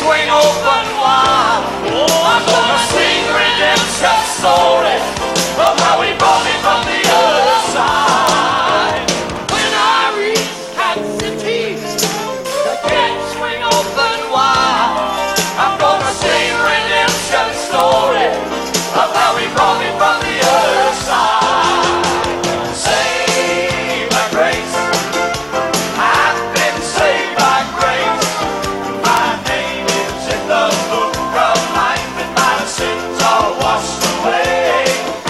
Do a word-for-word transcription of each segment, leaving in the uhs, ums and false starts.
swing open wide. Oh, I'm gonna sing redemption story of how he brought me from the other side. When I reach Kansas City, the gates swing open wide. I'm gonna sing redemption story of how he brought me from the other side. Saved by grace, I've been saved by grace. My name is in the book of life, and my sins are washed away.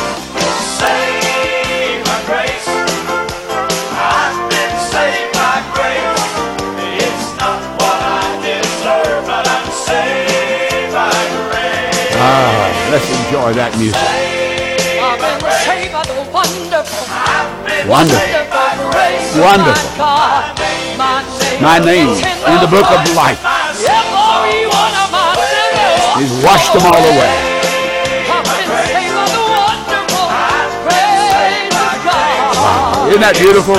Saved by grace, I've been saved by grace. It's not what I deserve, but I'm saved by grace. Ah, let's enjoy that music. I've been saved by the wonderful, Wonderful. wonderful grace of Wonderful. my God. My name, My name in the book of life. Every one of my sinners. He's washed them all away. I've been saved by the wonderful grace of God. Isn't that beautiful?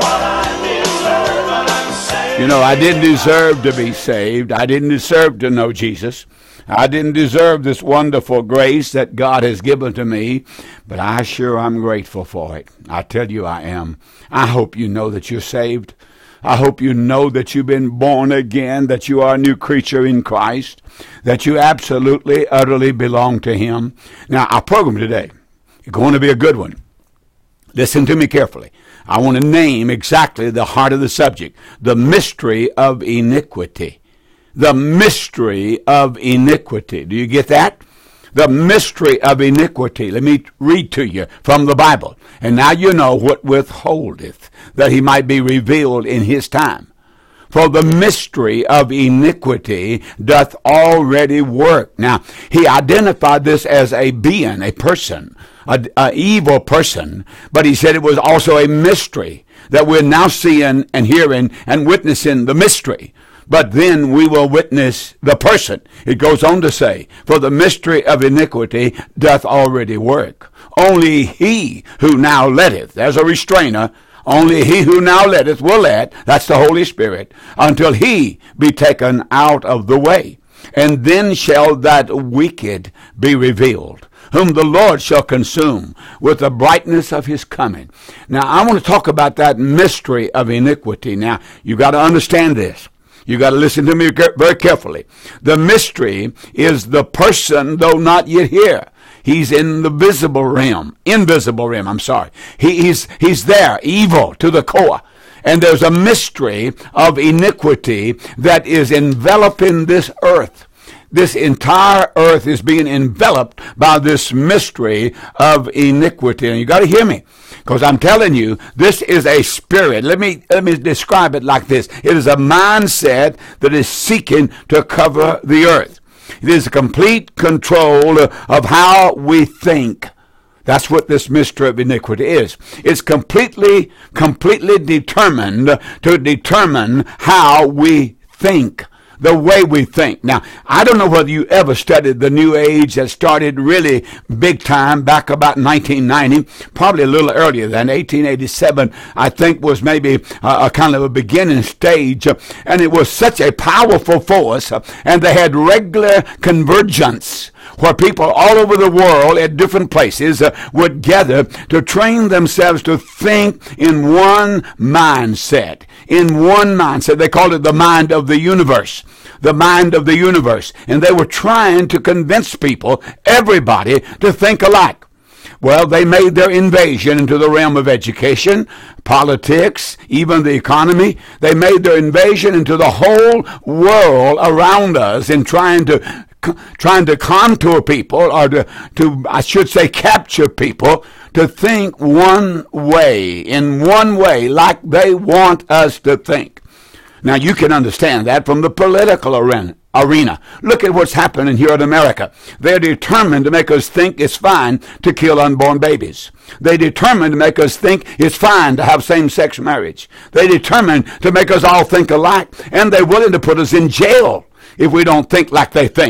You know, I didn't deserve to be saved. I didn't deserve to know Jesus. I didn't deserve this wonderful grace that God has given to me, but I sure am grateful for it. I tell you I am. I hope you know that you're saved. I hope you know that you've been born again, that you are a new creature in Christ, that you absolutely, utterly belong to Him. Now, our program today is going to be a good one. Listen to me carefully. I want to name exactly the heart of the subject, the mystery of iniquity. The mystery of iniquity. Do you get that? The mystery of iniquity. Let me read to you from the Bible. And now you know what withholdeth, that he might be revealed in his time. For the mystery of iniquity doth already work. Now, he identified this as a being, a person, a, a evil person, but he said it was also a mystery that we're now seeing and hearing and witnessing the mystery. But then we will witness the person. It goes on to say, for the mystery of iniquity doth already work. Only he who now letteth, there's a restrainer, only he who now letteth will let, that's the Holy Spirit, until he be taken out of the way. And then shall that wicked be revealed, whom the Lord shall consume with the brightness of his coming. Now, I want to talk about that mystery of iniquity. Now, you got to understand this. You got to listen to me very carefully. The mystery is the person, though not yet here. He's in the visible realm, invisible realm, I'm sorry. He, he's, he's there, evil to the core. And there's a mystery of iniquity that is enveloping this earth. This entire earth is being enveloped by this mystery of iniquity. And you got to hear me, because I'm telling you, this is a spirit. Let me, let me describe it like this. It is a mindset that is seeking to cover the earth. It is a complete control of how we think. That's what this mystery of iniquity is. It's completely, completely determined to determine how we think. The way we think. Now, I don't know whether you ever studied the New Age that started really big time back about nineteen ninety, probably a little earlier than eighteen eighty-seven, I think was maybe a, a kind of a beginning stage. And it was such a powerful force, and they had regular convergence where people all over the world at different places uh, would gather to train themselves to think in one mindset. In one mindset. They called it the mind of the universe. The mind of the universe. And they were trying to convince people, everybody, to think alike. Well, they made their invasion into the realm of education, politics, even the economy. They made their invasion into the whole world around us in trying to trying to contour people, or to, to, I should say, capture people to think one way, in one way, like they want us to think. Now, you can understand that from the political arena. arena. Look at what's happening here in America. They're determined to make us think it's fine to kill unborn babies. They're determined to make us think it's fine to have same-sex marriage. They're determined to make us all think alike, and they're willing to put us in jail if we don't think like they think.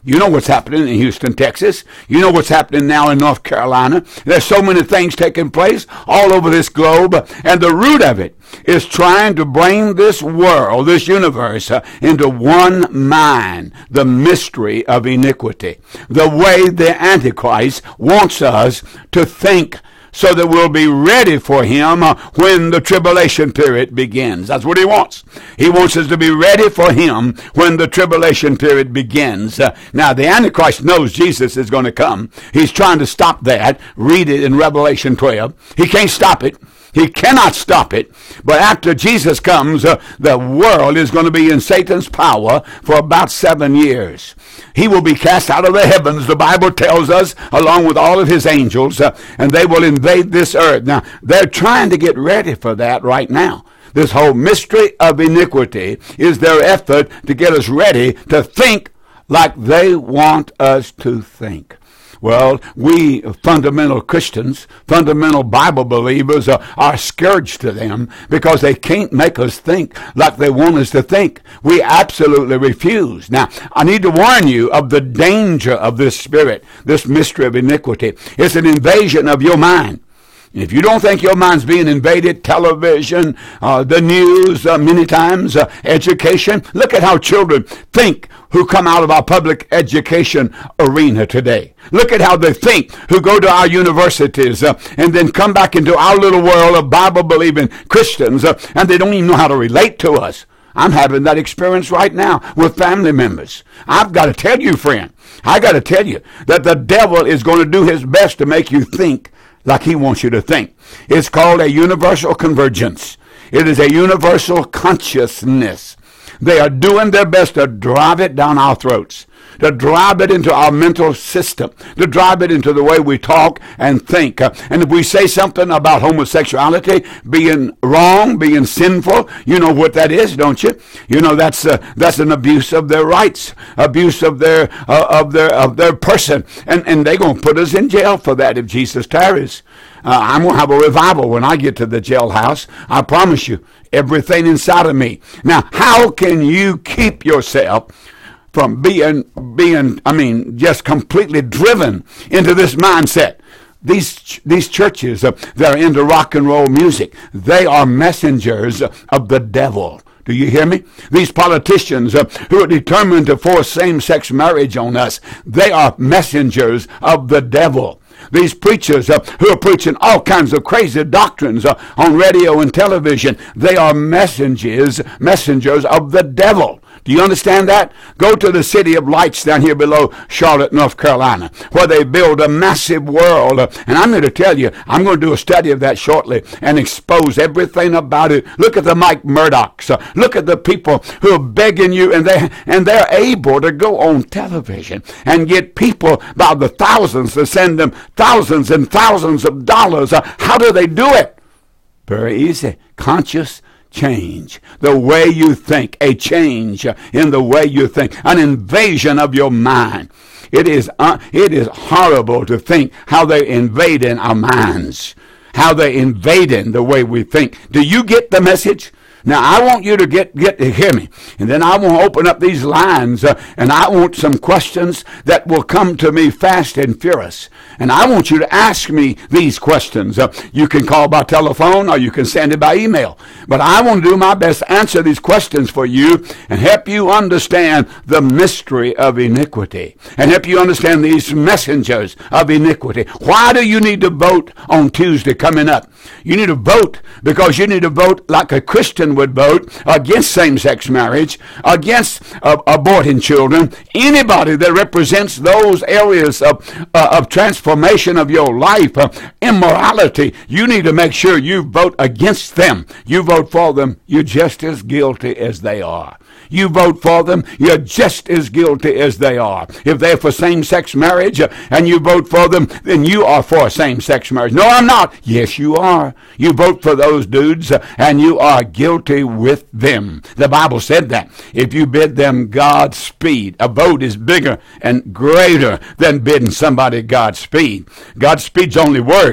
You know what's happening in Houston, Texas. You know what's happening now in North Carolina. There's so many things taking place all over this globe. And the root of it is trying to bring this world, this universe, uh, into one mind. The mystery of iniquity. The way the Antichrist wants us to think, so that we'll be ready for him uh, when the tribulation period begins. That's what he wants. He wants us to be ready for him when the tribulation period begins. Uh, now, the Antichrist knows Jesus is going to come. He's trying to stop that. Read it in Revelation twelve. He can't stop it. He cannot stop it. But after Jesus comes, uh, the world is going to be in Satan's power for about seven years. He will be cast out of the heavens, the Bible tells us, along with all of his angels, uh, and they will invade this earth. Now, they're trying to get ready for that right now. This whole mystery of iniquity is their effort to get us ready to think like they want us to think. Well, we fundamental Christians, fundamental Bible believers are, are scourged to them because they can't make us think like they want us to think. We absolutely refuse. Now, I need to warn you of the danger of this spirit, this mystery of iniquity. It's an invasion of your mind. If you don't think your mind's being invaded, television, uh, the news, uh, many times, uh, education, look at how children think who come out of our public education arena today. Look at how they think who go to our universities uh, and then come back into our little world of Bible-believing Christians, uh, and they don't even know how to relate to us. I'm having that experience right now with family members. I've got to tell you, friend, I got to tell you that the devil is going to do his best to make you think like he wants you to think. It's called a universal convergence. It is a universal consciousness. They are doing their best to drive it down our throats, to drive it into our mental system, to drive it into the way we talk and think. Uh, and if we say something about homosexuality being wrong, being sinful, you know what that is, don't you? You know that's uh, that's an abuse of their rights, abuse of their uh, of their of their person, and and they're gonna put us in jail for that if Jesus tarries. Uh, I'm going to have a revival when I get to the jailhouse. I promise you, everything inside of me. Now, how can you keep yourself from being, being, I mean, just completely driven into this mindset? These these churches uh, that are into rock and roll music, they are messengers of the devil. Do you hear me? These politicians uh, who are determined to force same-sex marriage on us, they are messengers of the devil. These preachers uh, who are preaching all kinds of crazy doctrines uh, on radio and television, they are messengers, messengers of the devil. Do you understand that? Go to the City of Lights down here below Charlotte, North Carolina, where they build a massive world. Uh, and I'm going to tell you, I'm going to do a study of that shortly and expose everything about it. Look at the Mike Murdochs. Uh, look at the people who are begging you, and, they, and they're able to go on television and get people by the thousands to send them thousands and thousands of dollars. Uh, how do they do it? Very easy. Conscious change. The way you think. A change in the way you think. An invasion of your mind. It is, uh, it is horrible to think how they're invading our minds. How they're invading the way we think. Do you get the message? Now, I want you to get, get to hear me. And then I want to open up these lines, uh, and I want some questions that will come to me fast and furious. And I want you to ask me these questions. Uh, you can call by telephone or you can send it by email. But I want to do my best to answer these questions for you and help you understand the mystery of iniquity and help you understand these messengers of iniquity. Why do you need to vote on Tuesday coming up? You need to vote because you need to vote like a Christian would vote against same-sex marriage, against uh, aborting children, anybody that represents those areas of, uh, of transformation of your life, uh, immorality, you need to make sure you vote against them. You vote for them, you're just as guilty as they are. You vote for them, you're just as guilty as they are. If they're for same-sex marriage uh, and you vote for them, then you are for same-sex marriage. No, I'm not. Yes, you are. You vote for those dudes uh, and you are guilty with them. The Bible said that. If you bid them Godspeed, a vote is bigger and greater than bidding somebody Godspeed. Godspeed's only words.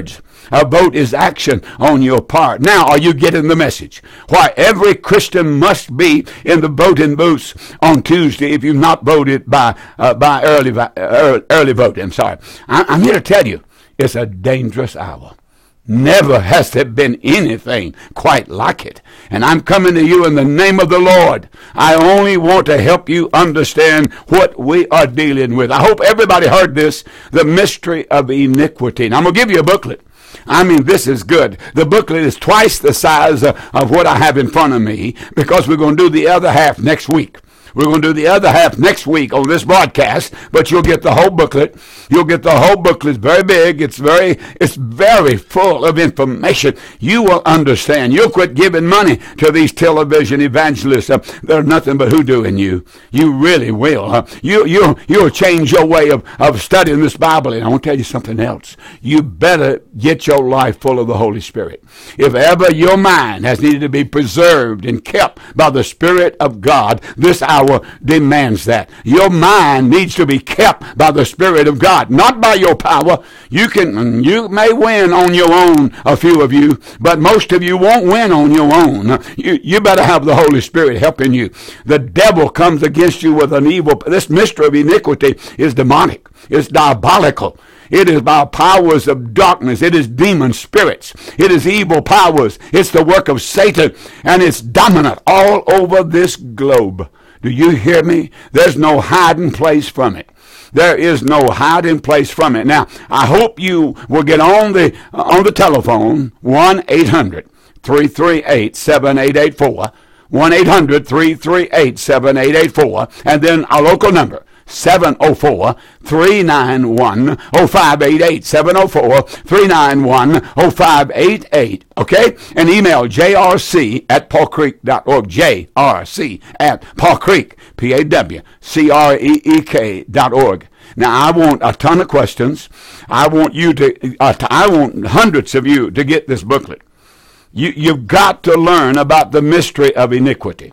A vote is action on your part. Now, are you getting the message? Why every Christian must be in the voting booths on Tuesday if you've not voted by uh, by early, uh, early voting. I'm sorry. I, I'm here to tell you, it's a dangerous hour. Never has there been anything quite like it. And I'm coming to you in the name of the Lord. I only want to help you understand what we are dealing with. I hope everybody heard this, the mystery of iniquity. And I'm going to give you a booklet. I mean, this is good. The booklet is twice the size of, of what I have in front of me, because we're going to do the other half next week. We're going to do the other half next week on this broadcast, but you'll get the whole booklet. You'll get the whole booklet. It's very big. It's very, it's very full of information. You will understand. You'll quit giving money to these television evangelists. Uh, they're nothing but hoodoo in you. You really will. Uh, you, you, you'll change your way of, of studying this Bible. And I want to tell you something else. You better get your life full of the Holy Spirit. If ever your mind has needed to be preserved and kept by the Spirit of God, this hour demands that. Your mind needs to be kept by the Spirit of God, not by your power. You can, you may win on your own, a few of you, but most of you won't win on your own. You, you better have the Holy Spirit helping you. The devil comes against you with an evil. This mystery of iniquity is demonic. It's diabolical. It is by powers of darkness. It is demon spirits. It is evil powers. It's the work of Satan, and it's dominant all over this globe. Do you hear me? There's no hiding place from it. There is no hiding place from it. Now, I hope you will get on the uh, on the telephone, one eight hundred three three eight seven eight eight four, one eight hundred three three eight seven eight eight four, and then our local number, seven oh four, three nine one, oh five eight eight, seven oh four, three nine one, oh five eight eight, okay? And email J R C at paw creek dot org, J R C at Paw Creek, P A W C R E E K dot org. Now, I want a ton of questions. I want you to, uh, I want hundreds of you to get this booklet. You, you've got to learn about the mystery of iniquity.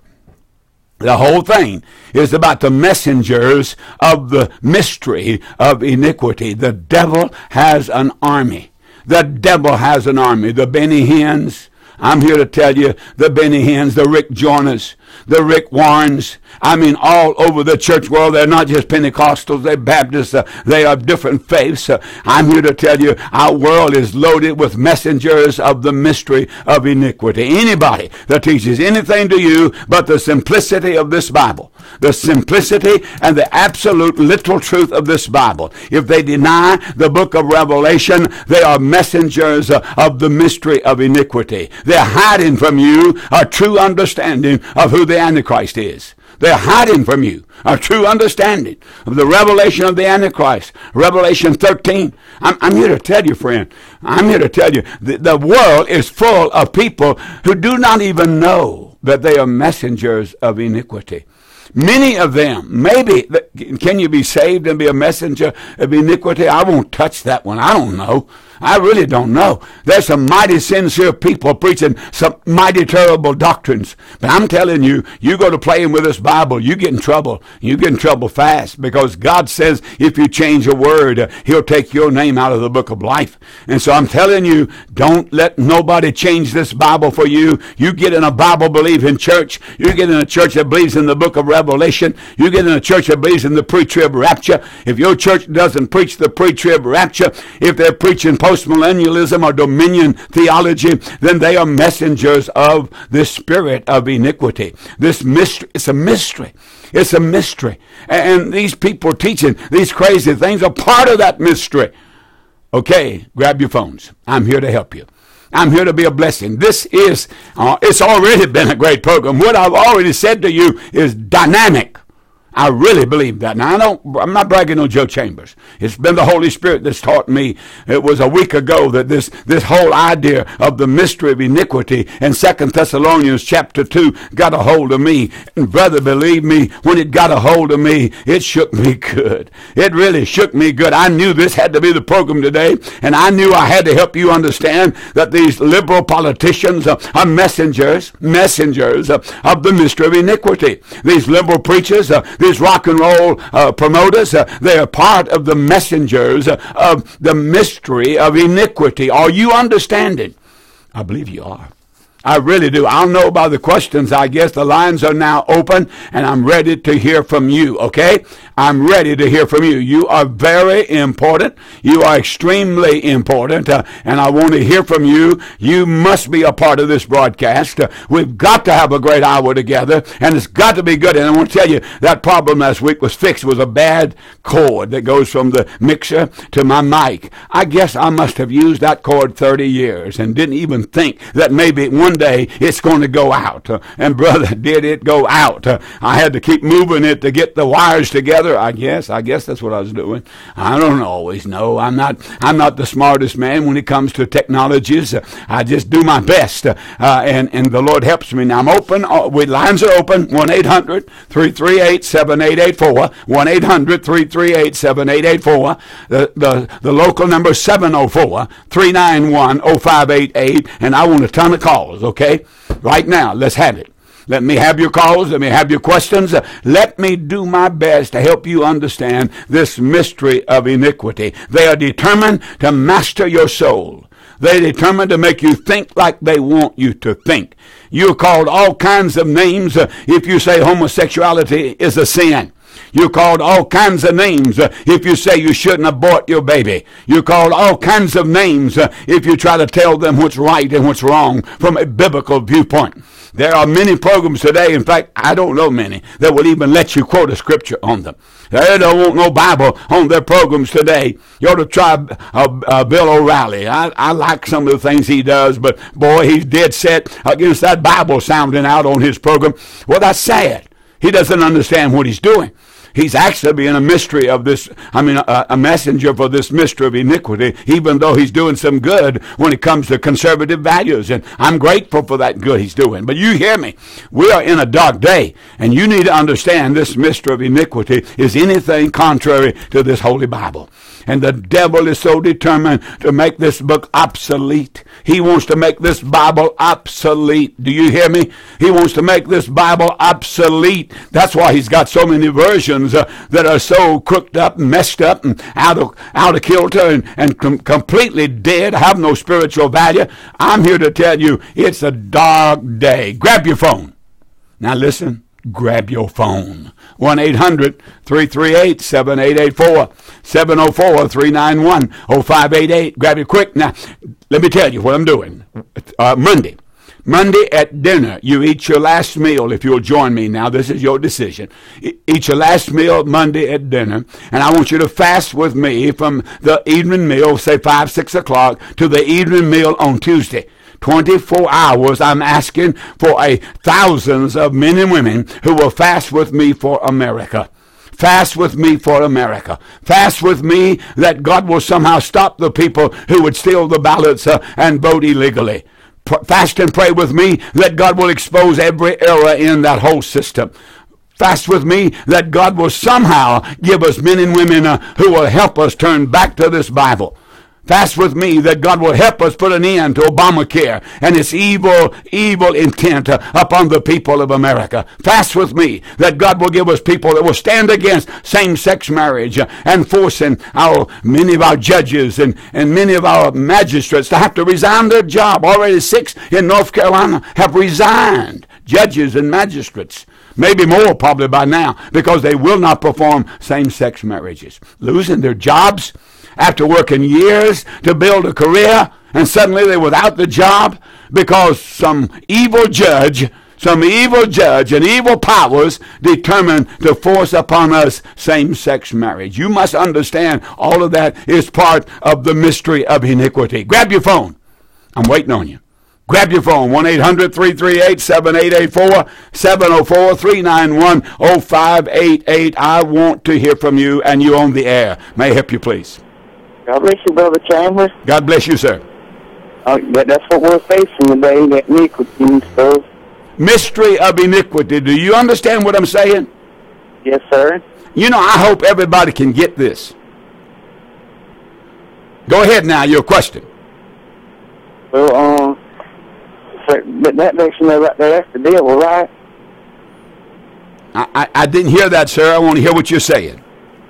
The whole thing is about the messengers of the mystery of iniquity. The devil has an army. The devil has an army. The Benny Hinn's. I'm here to tell you, the Benny Hinn's, the Rick Joyners, the Rick Warrens. I mean, all over the church world. They're not just Pentecostals, they're Baptists, uh, they are different faiths. Uh, I'm here to tell you, our world is loaded with messengers of the mystery of iniquity. Anybody that teaches anything to you but the simplicity of this Bible, the simplicity and the absolute literal truth of this Bible, if they deny the book of Revelation, they are messengers uh, of the mystery of iniquity. They're hiding from you a true understanding of who the Antichrist is. They're hiding from you a true understanding of the revelation of the Antichrist. Revelation thirteen. I'm, I'm here to tell you, friend, I'm here to tell you, the, the world is full of people who do not even know that they are messengers of iniquity. Many of them, maybe, can you be saved and be a messenger of iniquity? I won't touch that one. I don't know. I really don't know. There's some mighty sincere people preaching some mighty terrible doctrines. But I'm telling you, you go to playing with this Bible, you get in trouble. You get in trouble fast, because God says if you change a word, uh, he'll take your name out of the book of life. And so I'm telling you, don't let nobody change this Bible for you. You get in a Bible-believing church. You get in a church that believes in the book of Revelation. You get in a church that believes in the pre-trib rapture. If your church doesn't preach the pre-trib rapture, if they're preaching postmillennialism or dominion theology, then they are messengers of the spirit of iniquity. This mystery, it's a mystery. It's a mystery. And these people teaching these crazy things are part of that mystery. Okay, grab your phones. I'm here to help you. I'm here to be a blessing. This is, uh, it's already been a great program. What I've already said to you is dynamic. I really believe that. Now, I don't, I'm not bragging on Joe Chambers. It's been the Holy Spirit that's taught me. It was a week ago that this, this whole idea of the mystery of iniquity in Second Thessalonians chapter two got a hold of me. And brother, believe me, when it got a hold of me, it shook me good. It really shook me good. I knew this had to be the program today, and I knew I had to help you understand that these liberal politicians are, are messengers, messengers of, of the mystery of iniquity. These liberal preachers, uh, these rock and roll uh, promoters, uh, they are part of the messengers uh, of the mystery of iniquity. Are you understanding? I believe you are. I really do. I'll know by the questions. I guess the lines are now open, and I'm ready to hear from you, okay? I'm ready to hear from you. You are very important. You are extremely important, uh, and I want to hear from you. You must be a part of this broadcast. Uh, we've got to have a great hour together, and it's got to be good. And I want to tell you, that problem last week was fixed. It was a bad cord that goes from the mixer to my mic. I guess I must have used that cord thirty years and didn't even think that maybe one day it's going to go out. Uh, and brother, did it go out. Uh, I had to keep moving it to get the wires together. I guess. I guess that's what I was doing. I don't always know. I'm not I'm not the smartest man when it comes to technologies. Uh, I just do my best. Uh, and, and the Lord helps me. Now I'm open. Uh, we, lines are open. one eight hundred three three eight seven eight eight four. one eight hundred three three eight seven eight eight four. The, the, the local number is seven oh four three nine one oh five eight eight. And I want a ton of calls, okay? Right now, let's have it. Let me have your calls. Let me have your questions. Uh, let me do my best to help you understand this mystery of iniquity. They are determined to master your soul. They're determined to make you think like they want you to think. You're called all kinds of names uh, if you say homosexuality is a sin. You're called all kinds of names uh, if you say you shouldn't abort your baby. You're called all kinds of names uh, if you try to tell them what's right and what's wrong from a biblical viewpoint. There are many programs today, in fact, I don't know many, that will even let you quote a scripture on them. They don't want no Bible on their programs today. You ought to try uh, uh, Bill O'Reilly. I, I like some of the things he does, but boy, he's dead set against that Bible sounding out on his program. Well, that's sad. He doesn't understand what he's doing. He's actually being a mystery of this, I mean, a, a messenger for this mystery of iniquity, even though he's doing some good when it comes to conservative values. And I'm grateful for that good he's doing. But you hear me. We are in a dark day, and you need to understand this mystery of iniquity is anything contrary to this Holy Bible. And the devil is so determined to make this book obsolete. He wants to make this Bible obsolete. Do you hear me? He wants to make this Bible obsolete. That's why he's got so many versions uh, that are so crooked up and messed up and out of, out of kilter and, and com- completely dead, have no spiritual value. I'm here to tell you it's a dark day. Grab your phone. Now listen. Grab your phone. one eight hundred three three eight seven eight eight four. seven oh four three nine one oh five eight eight. Grab it quick. Now, let me tell you what I'm doing. Uh, Monday. Monday at dinner, you eat your last meal if you'll join me now. This is your decision. Eat your last meal Monday at dinner, and I want you to fast with me from the evening meal, say five, six o'clock, to the evening meal on Tuesday. twenty-four hours, I'm asking for a thousands of men and women who will fast with me for America. Fast with me for America. Fast with me that God will somehow stop the people who would steal the ballots uh, and vote illegally. Fast and pray with me that God will expose every error in that whole system. Fast with me that God will somehow give us men and women uh, who will help us turn back to this Bible. Fast with me that God will help us put an end to Obamacare and its evil, evil intent uh, upon the people of America. Fast with me that God will give us people that will stand against same-sex marriage uh, and forcing our many of our judges and, and many of our magistrates to have to resign their job. Already six in North Carolina have resigned, judges and magistrates. Maybe more probably by now, because they will not perform same-sex marriages. Losing their jobs after working years to build a career, and suddenly they're without the job because some evil judge, some evil judge and evil powers determined to force upon us same-sex marriage. You must understand all of that is part of the mystery of iniquity. Grab your phone. I'm waiting on you. Grab your phone, one eight hundred three three eight seven eight eight four, seven oh four three nine one oh five eight eight. I want to hear from you, and you're on the air. May I help you, please? God bless you, Brother Chambers. God bless you, sir. Uh, but that's what we're facing today, that iniquity and stuff. Mystery of iniquity. Do you understand what I'm saying? Yes, sir. You know, I hope everybody can get this. Go ahead now, your question. Well, um, so, but that makes you know right there, that's the devil, right? I, I, I didn't hear that, sir. I want to hear what you're saying.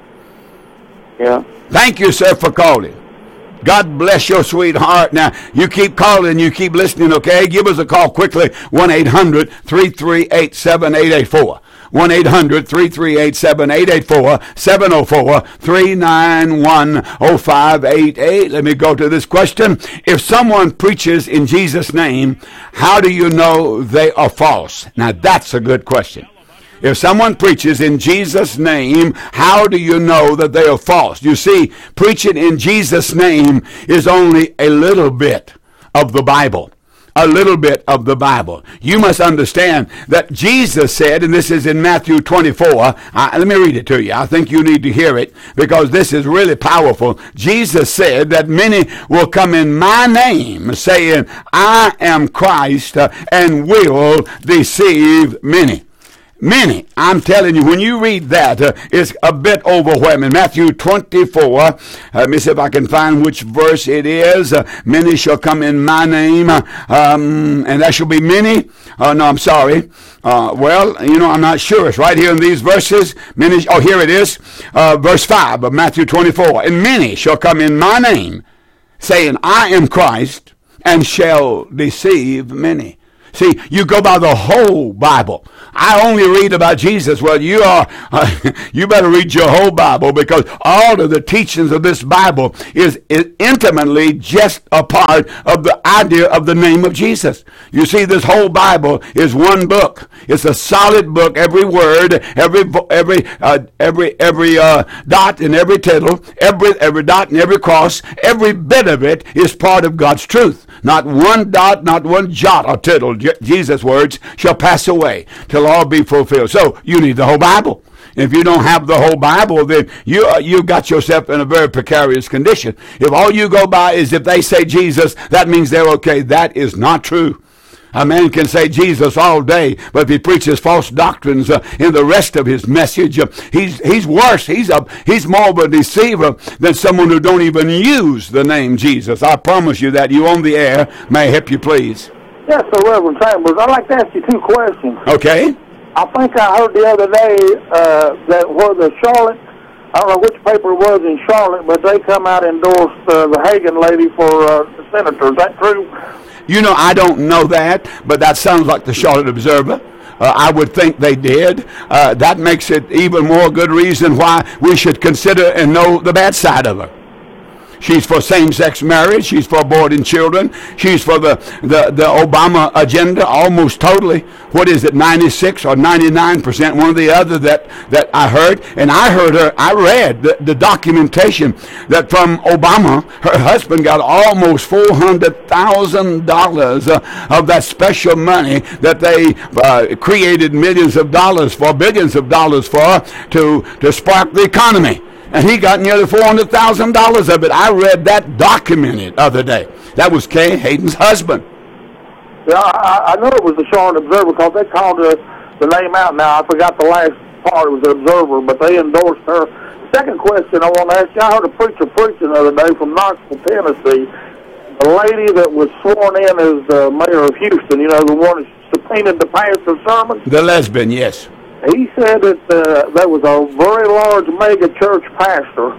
Yeah. Thank you, sir, for calling. God bless your sweetheart. Now, you keep calling, you keep listening, okay? Give us a call quickly, one eight hundred, three three eight, seven eight eight four. one eight hundred, three three eight, seven eight eight four, seven oh four, three nine one, oh five eight eight. Let me go to this question. If someone preaches in Jesus' name, how do you know they are false? Now, that's a good question. If someone preaches in Jesus' name, how do you know that they are false? You see, preaching in Jesus' name is only a little bit of the Bible. A little bit of the Bible. You must understand that Jesus said, and this is in Matthew twenty-four, uh, let me read it to you. I think you need to hear it because this is really powerful. Jesus said that many will come in my name saying, I am Christ, uh, and will deceive many. Many. I'm telling you, when you read that, uh, it's a bit overwhelming. Matthew twenty-four, uh, let me see if I can find which verse it is. Uh, many shall come in my name, uh, um, and that shall be many. Uh, no, I'm sorry. Uh, well, you know, I'm not sure. It's right here in these verses. Many. Oh, here it is. Uh, verse five of Matthew twenty-four. And many shall come in my name, saying, I am Christ, and shall deceive many. See, you go by the whole Bible. I only read about Jesus. Well, you are, uh, you better read your whole Bible because all of the teachings of this Bible is, is intimately just a part of the idea of the name of Jesus. You see, this whole Bible is one book. It's a solid book. Every word, every every uh, every every uh, dot and every tittle, every every dot and every cross, every bit of it is part of God's truth. Not one dot, not one jot or tittle, Jesus' words, shall pass away till all be fulfilled. So you need the whole Bible. If you don't have the whole Bible, then you uh, you got yourself in a very precarious condition. If all you go by is if they say Jesus, that means they're okay. That is not true. A man can say Jesus all day, but if he preaches false doctrines uh, in the rest of his message, uh, he's he's worse. He's a he's more of a deceiver than someone who don't even use the name Jesus. I promise you that. You on the air. May I help you, please? Yes, sir, Reverend Chambers. I'd like to ask you two questions. Okay. I think I heard the other day uh, that where the Charlotte, I don't know which paper it was in Charlotte, but they come out and endorsed uh, the Hagen lady for uh, the senator. Is that true? You know, I don't know that, but that sounds like the Charlotte Observer. Uh, I would think they did. Uh, that makes it even more good reason why we should consider and know the bad side of her. She's for same-sex marriage. She's for aborting children. She's for the, the, the Obama agenda almost totally. What is it, ninety-six or ninety-nine percent, one or the other that, that I heard. And I heard her, I read the, the documentation that from Obama, her husband got almost four hundred thousand dollars uh, of that special money that they uh, created millions of dollars for, billions of dollars for, to, to spark the economy. And he got nearly four hundred thousand dollars of it. I read that documented the other day. That was Kay Hayden's husband. Yeah, I, I know it was the Charlotte Observer because they called the, the name out now. I forgot the last part. It was the Observer, but they endorsed her. Second question I want to ask you. I heard a preacher preaching the other day from Knoxville, Tennessee. A lady that was sworn in as the mayor of Houston, you know, the one that subpoenaed the pastor's sermon. The lesbian, yes. He said that uh, there was a very large mega church pastor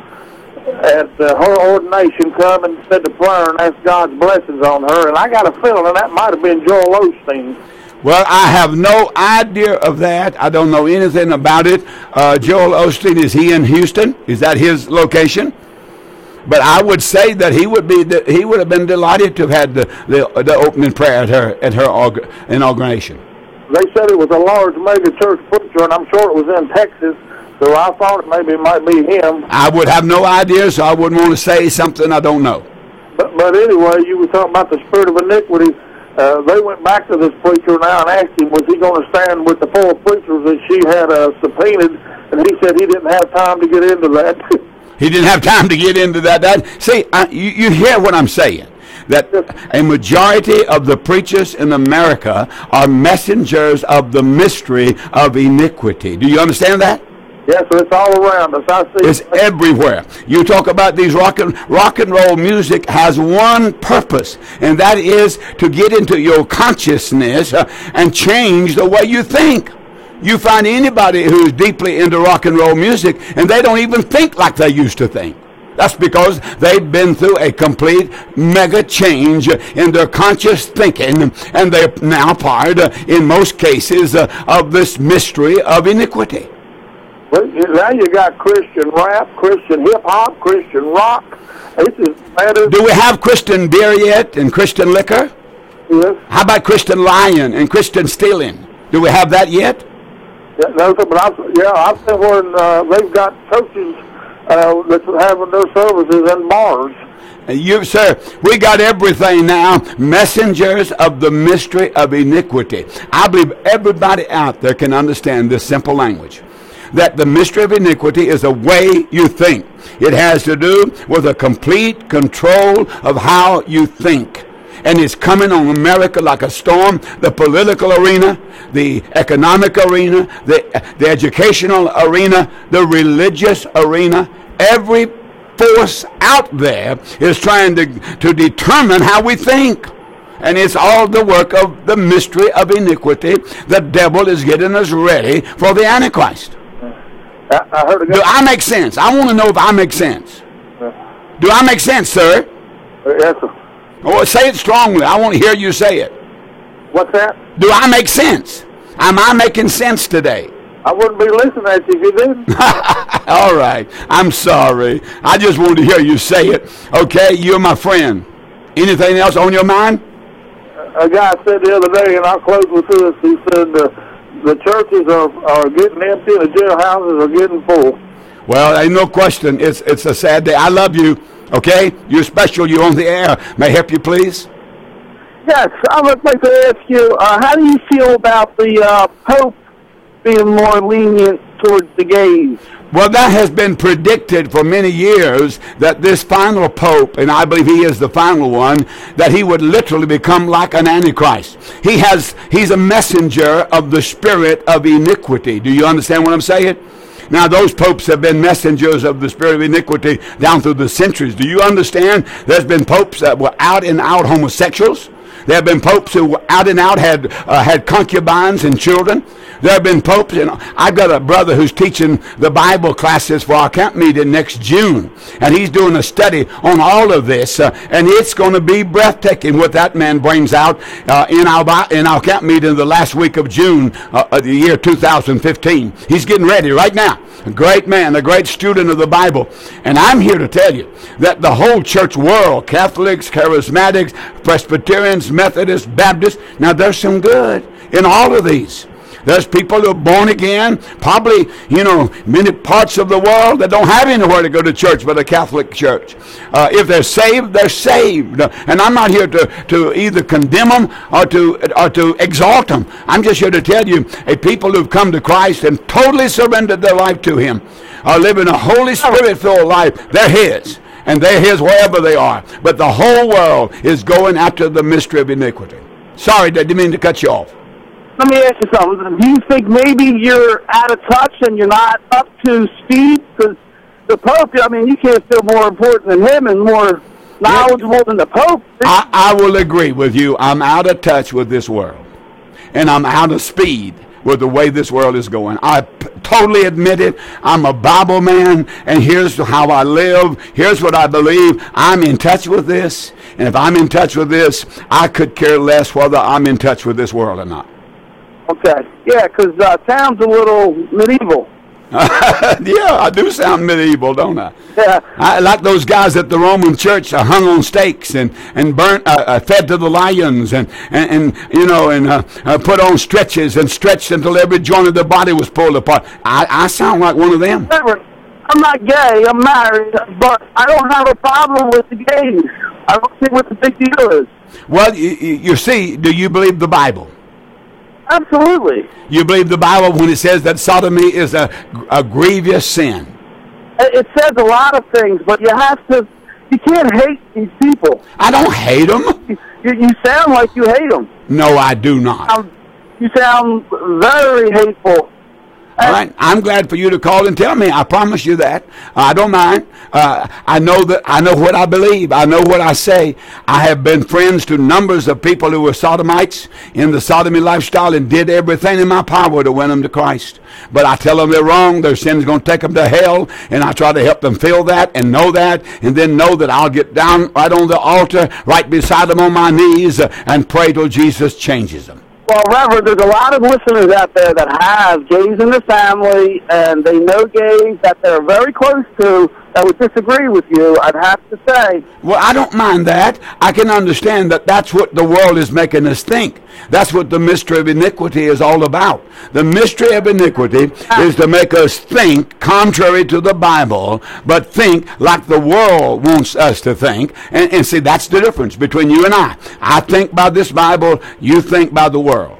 at uh, her ordination come and said the prayer and asked God's blessings on her. And I got a feeling that might have been Joel Osteen. Well, I have no idea of that. I don't know anything about it. Uh, Joel Osteen, is he in Houston? Is that his location? But I would say that he would be he would have been delighted to have had the, the, the opening prayer at her at her inauguration. They said it was a large mega church preacher, and I'm sure it was in Texas, so I thought maybe it might be him. I would have no idea, so I wouldn't want to say something I don't know. But, but anyway, you were talking about the spirit of iniquity. Uh, they went back to this preacher now and asked him, was he going to stand with the four preachers that she had uh, subpoenaed, and he said he didn't have time to get into that. He didn't have time to get into that. that see, I, you, you hear what I'm saying. That a majority of the preachers in America are messengers of the mystery of iniquity. Do you understand that? Yes, so it's all around us. I see. It's everywhere. You talk about these rock and, rock and roll music has one purpose, and that is to get into your consciousness uh, and change the way you think. You find anybody who's deeply into rock and roll music, and they don't even think like they used to think. That's because they've been through a complete mega change in their conscious thinking, and they're now part, uh, in most cases, uh, of this mystery of iniquity. Well, now you got Christian rap, Christian hip-hop, Christian rock. It's as bad as... Do we have Christian beer yet and Christian liquor? Yes. How about Christian lying and Christian stealing? Do we have that yet? Yeah, no, sir, but I've, yeah, I've seen where uh, they've got churches uh, that's having their services in bars. You, sir, we got everything now. Messengers of the mystery of iniquity. I believe everybody out there can understand this simple language. That the mystery of iniquity is a way you think. It has to do with a complete control of how you think. And it's coming on America like a storm. The political arena, the economic arena, the, the educational arena, the religious arena. Every force out there is trying to, to determine how we think. And it's all the work of the mystery of iniquity. The devil is getting us ready for the Antichrist. I, I heard a good... Do I make sense? I want to know if I make sense. Do I make sense, sir? Yes, sir. Oh, say it strongly. I want to hear you say it. What's that? Do I make sense? Am I making sense today? I wouldn't be listening at you if you didn't. All right. I'm sorry. I just wanted to hear you say it. Okay, you're my friend. Anything else on your mind? A guy said the other day, and I'll close with this, he said uh, the churches are, are getting empty and the jailhouses are getting full. Well, ain't no question. It's, it's a sad day. I love you. Okay? You're special. You're on the air. May I help you, please? Yes, I would like to ask you, uh, how do you feel about the uh, Pope being more lenient towards the gays? Well, that has been predicted for many years, that this final Pope, and I believe he is the final one, that he would literally become like an Antichrist. He has, he's a messenger of the spirit of iniquity. Do you understand what I'm saying? Now, those popes have been messengers of the spirit of iniquity down through the centuries. Do you understand? There's been popes that were out and out homosexuals. There have been popes who were out and out had uh, had concubines and children. There have been popes, and I've got a brother who's teaching the Bible classes for our camp meeting next June, and he's doing a study on all of this, uh, and it's going to be breathtaking what that man brings out uh, in our in our camp meeting the last week of June uh, of the year two thousand fifteen. He's getting ready right now. A great man, a great student of the Bible, and I'm here to tell you that the whole church world, Catholics, Charismatics, Presbyterians, Methodists, Baptists, now there's some good in all of these. There's people who are born again, probably, you know, many parts of the world that don't have anywhere to go to church but a Catholic church. Uh, if they're saved, they're saved. And I'm not here to, to either condemn them or to, or to exalt them. I'm just here to tell you, a people who've come to Christ and totally surrendered their life to Him are living a Holy Spirit-filled life. They're His. And they're His wherever they are. But the whole world is going after the mystery of iniquity. Sorry, I didn't mean to cut you off. Let me ask you something. Do you think maybe you're out of touch and you're not up to speed? Because the Pope, I mean, you can't feel more important than him and more knowledgeable than the Pope. I, I will agree with you. I'm out of touch with this world. And I'm out of speed with the way this world is going. I p- totally admit it. I'm a Bible man, and here's how I live. Here's what I believe. I'm in touch with this. And if I'm in touch with this, I could care less whether I'm in touch with this world or not. Okay. Yeah, because uh, sounds a little medieval. Yeah, I do sound medieval, don't I? Yeah. I like those guys at the Roman church uh, hung on stakes and and burnt, uh, uh, fed to the lions, and and, and you know, and uh, uh, put on stretches and stretched until every joint of their body was pulled apart. I, I sound like one of them. Remember, I'm not gay. I'm married, but I don't have a problem with the gays. I don't see what the big deal is. Well, you, you see, do you believe the Bible? Absolutely. You believe the Bible when it says that sodomy is a, a grievous sin? It says a lot of things, but you have to, you can't hate these people. I don't hate them. You, you sound like you hate them. No, I do not. Um, you sound very hateful. All right. I'm glad for you to call and tell me. I promise you that. Uh, I don't mind. Uh, I know that I know what I believe. I know what I say. I have been friends to numbers of people who were sodomites in the sodomy lifestyle and did everything in my power to win them to Christ. But I tell them they're wrong. Their sin's going to take them to hell. And I try to help them feel that and know that, and then know that I'll get down right on the altar, right beside them on my knees, uh, and pray till Jesus changes them. Well, Reverend, there's a lot of listeners out there that have gays in their family, and they know gays that they're very close to that would disagree with you, I'd have to say. Well, I don't mind that. I can understand that that's what the world is making us think. That's what the mystery of iniquity is all about. The mystery of iniquity is to make us think contrary to the Bible, but think like the world wants us to think. And, and see, that's the difference between you and I. I think by this Bible, you think by the world.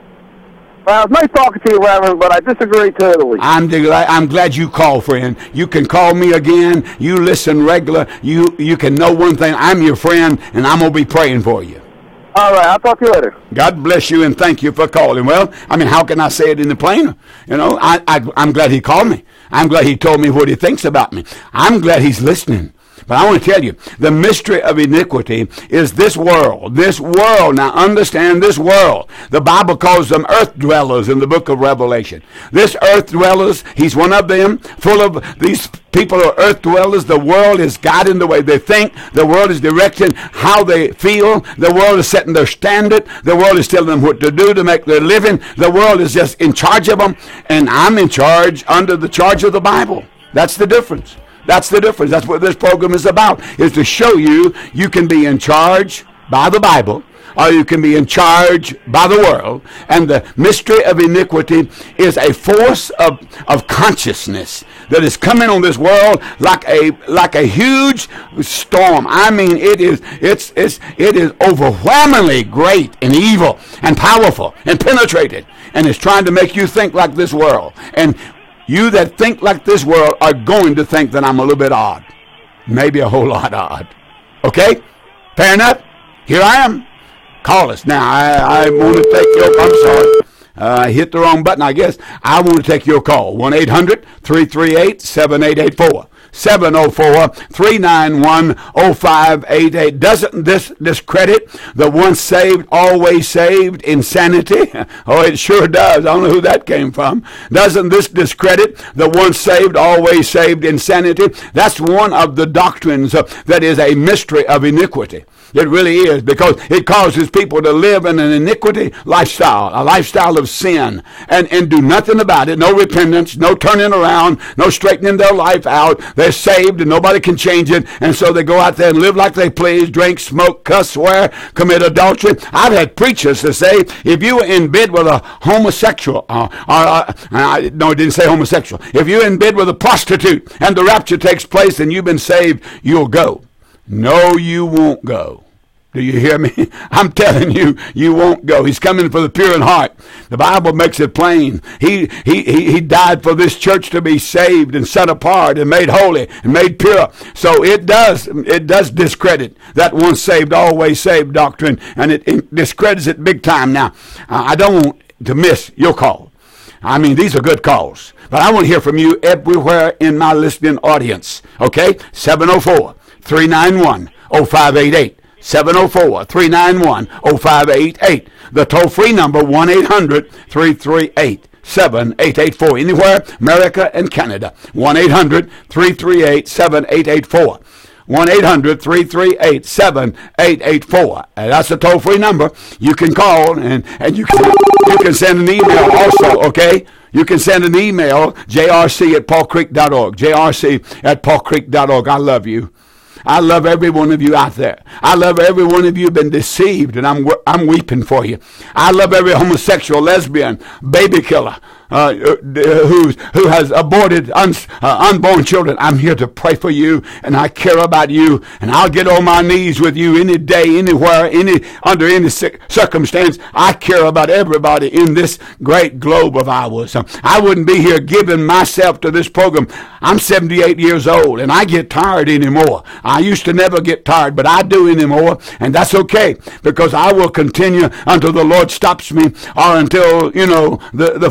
Well, it's nice talking to you, Reverend, but I disagree totally. I'm glad, I'm glad you called, friend. You can call me again. You listen regular. You you can know one thing. I'm your friend, and I'm going to be praying for you. All right, I'll talk to you later. God bless you, and thank you for calling. Well, I mean, how can I say it any plainer? You know, I, I, I'm glad he called me. I'm glad he told me what he thinks about me. I'm glad he's listening. But I want to tell you, the mystery of iniquity is this world. This world. Now understand this world. The Bible calls them earth dwellers in the book of Revelation. This earth dwellers, he's one of them, full of these people are earth dwellers. The world is guiding the way they think. The world is directing how they feel. The world is setting their standard. The world is telling them what to do to make their living. The world is just in charge of them. And I'm in charge under the charge of the Bible. That's the difference. That's the difference. That's what this program is about, is to show you you can be in charge by the Bible, or you can be in charge by the world. And the mystery of iniquity is a force of, of consciousness that is coming on this world like a like a huge storm. I mean, it is it's it's it is overwhelmingly great and evil and powerful and penetrated, and it's trying to make you think like this world. And you that think like this world are going to think that I'm a little bit odd. Maybe a whole lot odd. Okay? Fair enough? Here I am. Call us. Now, I, I want to take your... I'm sorry. Uh, I hit the wrong button, I guess. I want to take your call. one eight hundred three three eight seven eight eight four. seven oh four, three nine one, oh five eight eight. Doesn't this discredit the once saved, always saved insanity? Oh, it sure does. I don't know who that came from. Doesn't this discredit the once saved, always saved insanity? That's one of the doctrines uh, that is a mystery of iniquity. It really is, because it causes people to live in an iniquity lifestyle, a lifestyle of sin, and, and do nothing about it. No repentance, no turning around, no straightening their life out. They're saved and nobody can change it, and so they go out there and live like they please, drink, smoke, cuss, swear, commit adultery. I've had preachers to say, if you were in bed with a homosexual, uh, or, uh, no, it didn't say homosexual. If you're in bed with a prostitute and the rapture takes place and you've been saved, you'll go. No, you won't go. Do you hear me? I'm telling you, you won't go. He's coming for the pure in heart. The Bible makes it plain. He, he, he, he died for this church to be saved and set apart and made holy and made pure. So it does, it does discredit that once saved, always saved doctrine, and it, it discredits it big time. Now, I don't want to miss your call. I mean, these are good calls. But I want to hear from you everywhere in my listening audience. Okay? seven oh four, three nine one, oh five eight eight. seven oh four, three nine one, oh five eight eight. The toll-free number, one eight hundred, three three eight, seven eight eight four. Anywhere, America and Canada. one eight hundred, three three eight, seven eight eight four. one eight hundred, three three eight, seven eight eight four. And that's the toll-free number. You can call, and, and you can you can send an email also, okay? You can send an email, j r c at paul creek dot org. j r c at paul creek dot org. I love you. I love every one of you out there. I love every one of you who've been deceived, and I'm I'm weeping for you. I love every homosexual, lesbian, baby killer, uh, who's, who has aborted un, uh, unborn children. I'm here to pray for you, and I care about you, and I'll get on my knees with you any day, anywhere, any under any circumstance. I care about everybody in this great globe of ours. I wouldn't be here giving myself to this program. I'm seventy-eight years old, and I get tired anymore. I used to never get tired, but I do anymore, and that's okay, because I will continue until the Lord stops me, or until, you know, the, the forces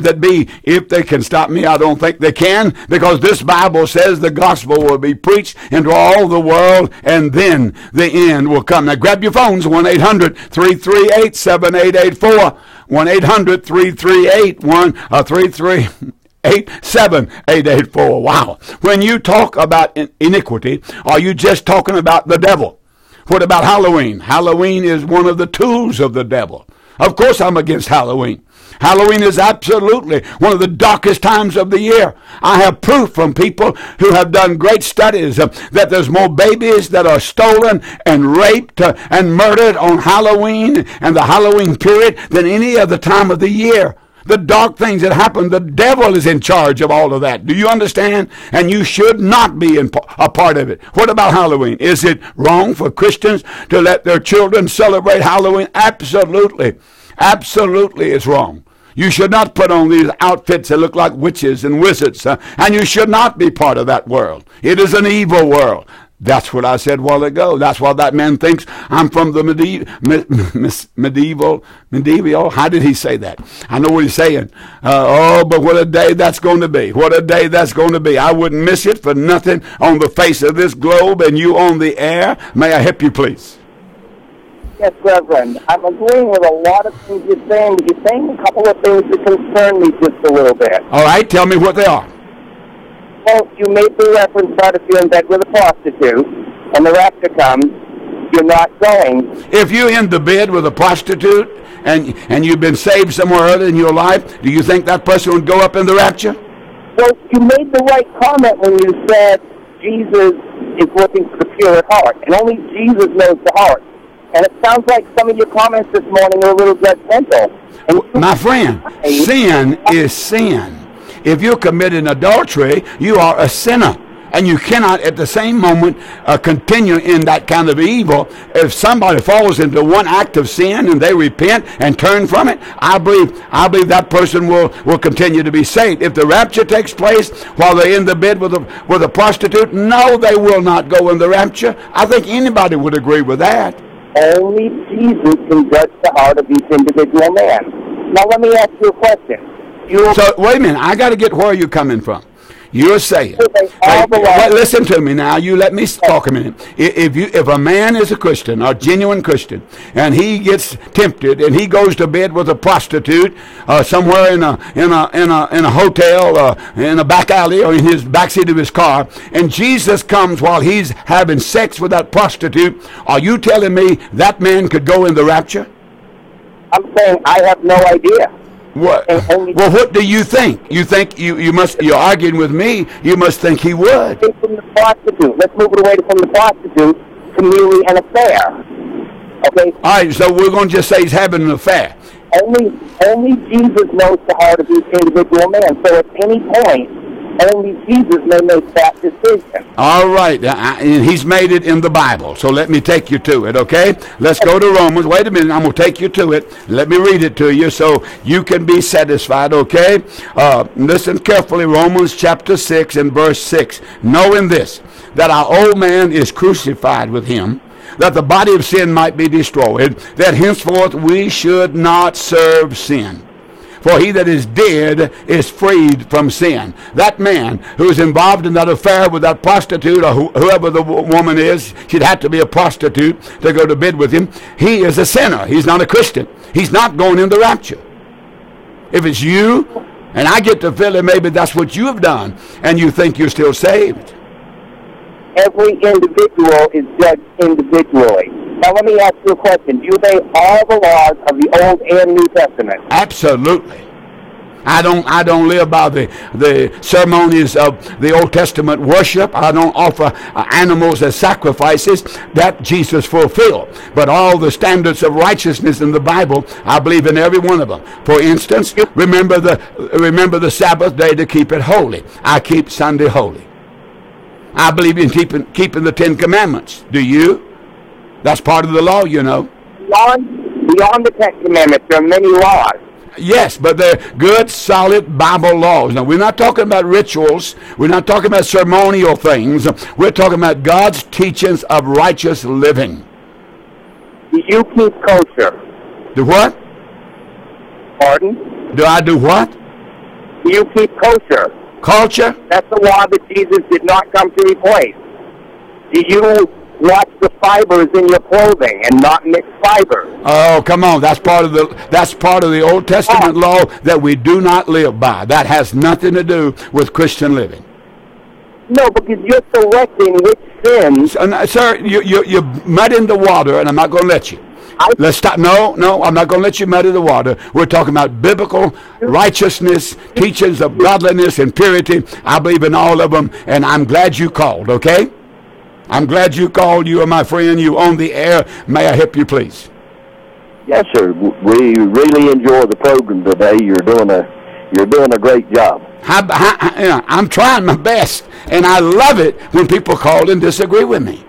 that be, if they can stop me, I don't think they can, because this Bible says the gospel will be preached into all the world, and then the end will come. Now grab your phones, one eight hundred three three eight seven eight eight four, one eight hundred three three eight one uh, three three eight seven eight eight four. Wow. When you talk about iniquity, are you just talking about the devil? What about Halloween? Halloween is one of the tools of the devil. Of course I'm against Halloween. Halloween is absolutely one of the darkest times of the year. I have proof from people who have done great studies uh, that there's more babies that are stolen and raped uh, and murdered on Halloween and the Halloween period than any other time of the year. The dark things that happen, the devil is in charge of all of that. Do you understand? And you should not be in, a part of it. What about Halloween? Is it wrong for Christians to let their children celebrate Halloween? Absolutely. Absolutely it's wrong. You should not put on these outfits that look like witches and wizards, uh, and you should not be part of that world. It is an evil world. That's what I said a while ago. That's why that man thinks I'm from the medieval, medieval, medieval. How did he say that? I know what he's saying. Uh, oh, but what a day that's going to be. What a day that's going to be. I wouldn't miss it for nothing on the face of this globe, and you on the air. May I help you, please? Yes, Reverend. I'm agreeing with a lot of things you're saying. You're saying a couple of things that concern me just a little bit. All right, tell me what they are. Well, you made the reference about if you're in bed with a prostitute and the rapture comes, you're not going. If you're in the bed with a prostitute and and you've been saved somewhere early in your life, do you think that person would go up in the rapture? Well, you made the right comment when you said Jesus is looking for the pure at heart, and only Jesus knows the heart. And it sounds like some of your comments this morning are a little judgmental. And my friend, sin is sin. If you're committing adultery, you are a sinner. And you cannot at the same moment uh, continue in that kind of evil. If somebody falls into one act of sin and they repent and turn from it, I believe I believe that person will, will continue to be saved. If the rapture takes place while they're in the bed with a, with a prostitute, no, they will not go in the rapture. I think anybody would agree with that. Only Jesus can judge the heart of each individual man. Now let me ask you a question. You so wait a minute, I got to get where you're coming from. You're saying, wait, wait, listen to me now. You let me talk a minute. If you, if a man is a Christian, a genuine Christian, and he gets tempted and he goes to bed with a prostitute uh, somewhere in a in a in a in a hotel, uh, in a back alley, or in his backseat of his car, and Jesus comes while he's having sex with that prostitute, are you telling me that man could go in the rapture? I'm saying I have no idea. What? Well, what do you think? You think you, you must, you're arguing with me, you must think he would. From the prostitute. Let's move it away from the prostitute to merely an affair. Okay? All right, so we're going to just say he's having an affair. Only, only Jesus knows the heart of each individual man. So at any point, only Jesus may make that decision. All right, and he's made it in the Bible. So let me take you to it, okay? Let's go to Romans. Wait a minute, I'm going to take you to it. Let me read it to you so you can be satisfied, okay? Uh, listen carefully, Romans chapter six and verse six. Knowing this, that our old man is crucified with him, that the body of sin might be destroyed, that henceforth we should not serve sin. For he that is dead is freed from sin. That man who is involved in that affair with that prostitute, or wh- whoever the w- woman is, she'd have to be a prostitute to go to bed with him. He is a sinner. He's not a Christian. He's not going in the rapture. If it's you, and I get the feeling maybe that's what you have done, and you think you're still saved. Every individual is judged individually. Now let me ask you a question. Do you obey all the laws of the Old and New Testament? Absolutely. I don't I don't live by the, the ceremonies of the Old Testament worship. I don't offer uh, animals as sacrifices. That Jesus fulfilled. But all the standards of righteousness in the Bible, I believe in every one of them. For instance, remember the remember the Sabbath day to keep it holy. I keep Sunday holy. I believe in keeping keeping the Ten Commandments. Do you? That's part of the law, you know. Beyond, beyond the Ten Commandments, there are many laws. Yes, but they're good, solid Bible laws. Now, we're not talking about rituals. We're not talking about ceremonial things. We're talking about God's teachings of righteous living. Do you keep kosher? Do what? Pardon? Do I do what? Do you keep kosher? Culture? That's the law that Jesus did not come to replace. Do you watch the fibers in your clothing and not mix fibers? Oh, come on. That's part of the that's part of the Old Testament law that we do not live by. That has nothing to do with Christian living. No, because you're selecting which sins. Uh, sir, you, you, you're muddying the water, and I'm not going to let you. I, Let's stop. No, no, I'm not going to let you muddy the water. We're talking about biblical righteousness, teachings of godliness and purity. I believe in all of them, and I'm glad you called, okay? I'm glad you called. You are my friend. You on the air. May I help you, please? Yes, sir. We really enjoy the program today. You're doing a you're doing a great job. How, how, you know, I'm trying my best, and I love it when people call and disagree with me.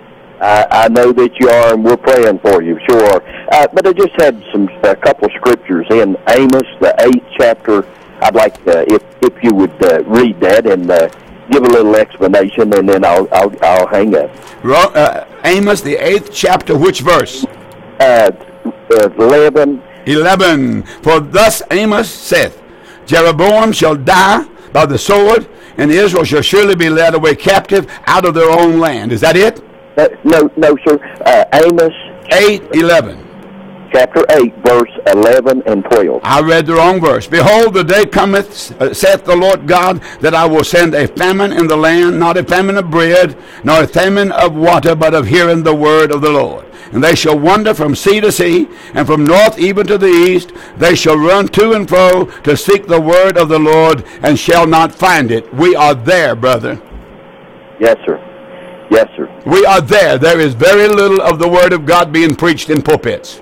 I, I know that you are, and we're praying for you, sure. Uh, but I just had some a couple scriptures in Amos, the eighth chapter. I'd like uh, if if you would uh, read that and uh, give a little explanation, and then I'll I'll, I'll hang up. Uh, Amos, the eighth chapter, which verse? Uh, uh, eleven. Eleven. For thus Amos saith, Jeroboam shall die by the sword, and Israel shall surely be led away captive out of their own land. Is that it? Uh, no, no, sir. Uh, Amos eight, eleven. Chapter eight, verse eleven and twelve. I read the wrong verse. Behold, the day cometh, uh, saith the Lord God, that I will send a famine in the land, not a famine of bread, nor a famine of water, but of hearing the word of the Lord. And they shall wander from sea to sea, and from north even to the east. They shall run to and fro to seek the word of the Lord, and shall not find it. We are there, brother. Yes, sir. Yes, sir. We are there. There is very little of the word of God being preached in pulpits.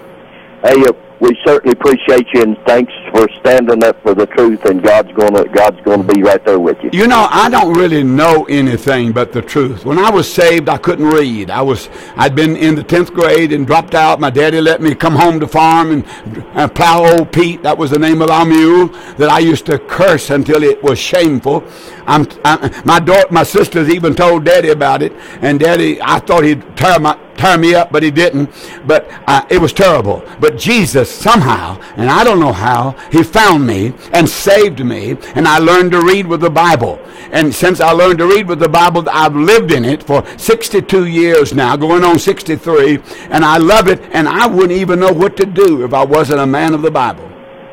Hey, uh, we certainly appreciate you, and thanks for standing up for the truth. And God's gonna God's gonna be right there with you. You know, I don't really know anything but the truth. When I was saved, I couldn't read. I was I'd been in the tenth grade and dropped out. My daddy let me come home to farm and uh, plow old Pete. That was the name of our mule that I used to curse until it was shameful. I'm, I, my daughter, my sisters even told Daddy about it, and Daddy, I thought he'd tear my tear me up, but he didn't. But uh, it was terrible. But Jesus somehow, and I don't know how, he found me and saved me, and I learned to read with the Bible. And since I learned to read with the Bible, I've lived in it for sixty-two years now, going on sixty-three, and I love it, and I wouldn't even know what to do if I wasn't a man of the Bible.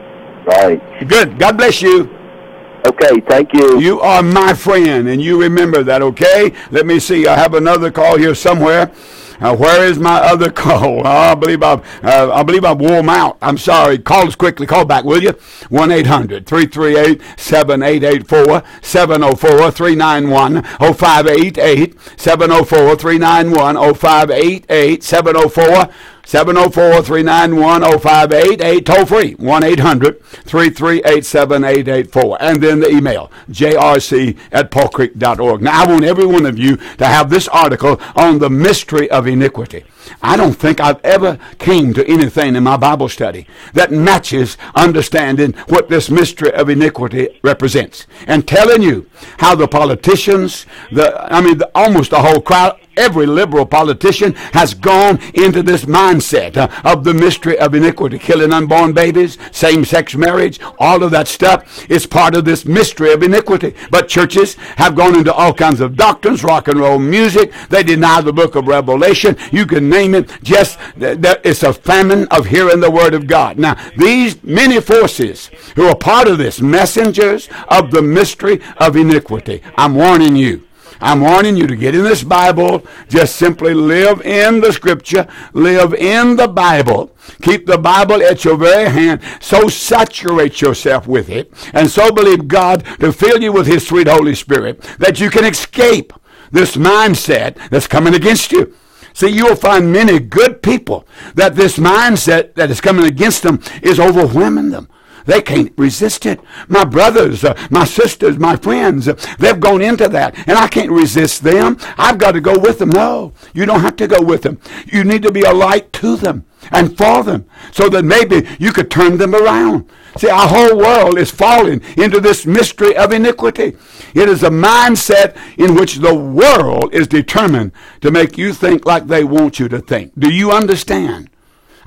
Right. Good. God bless you. Okay, thank you. You are my friend, and you remember that, okay? Let me see. I have another call here somewhere. Uh, where is my other call? Oh, I believe I've, uh, I believe I've wore them out. I'm sorry. Call us quickly. Call back, will you? one eight hundred three three eight seven eight eight four, seven oh four three nine one oh five eight eight, seven oh four three nine one oh five eight eight, seven oh four seven oh four three nine one oh five eight eight, toll free, one eight hundred three three eight seven eight eight four. And then the email, j r c at paul creek dot org. Now, I want every one of you to have this article on the mystery of iniquity. I don't think I've ever came to anything in my Bible study that matches understanding what this mystery of iniquity represents. And telling you how the politicians, the I mean, the, almost the whole crowd, every liberal politician has gone into this mindset uh, of the mystery of iniquity, killing unborn babies, same-sex marriage, all of that stuff is part of this mystery of iniquity. But churches have gone into all kinds of doctrines, rock and roll music. They deny the book of Revelation. You can name it. Just that it's a famine of hearing the word of God. Now, these many forces who are part of this, messengers of the mystery of iniquity, I'm warning you. I'm warning you to get in this Bible. Just simply live in the Scripture. Live in the Bible. Keep the Bible at your very hand. So saturate yourself with it, and so believe God to fill you with His sweet Holy Spirit that you can escape this mindset that's coming against you. See, you will find many good people that this mindset that is coming against them is overwhelming them. They can't resist it. My brothers, uh, my sisters, my friends, uh, they've gone into that, and I can't resist them. I've got to go with them. No, you don't have to go with them. You need to be a light to them and for them so that maybe you could turn them around. See, our whole world is falling into this mystery of iniquity. It is a mindset in which the world is determined to make you think like they want you to think. Do you understand?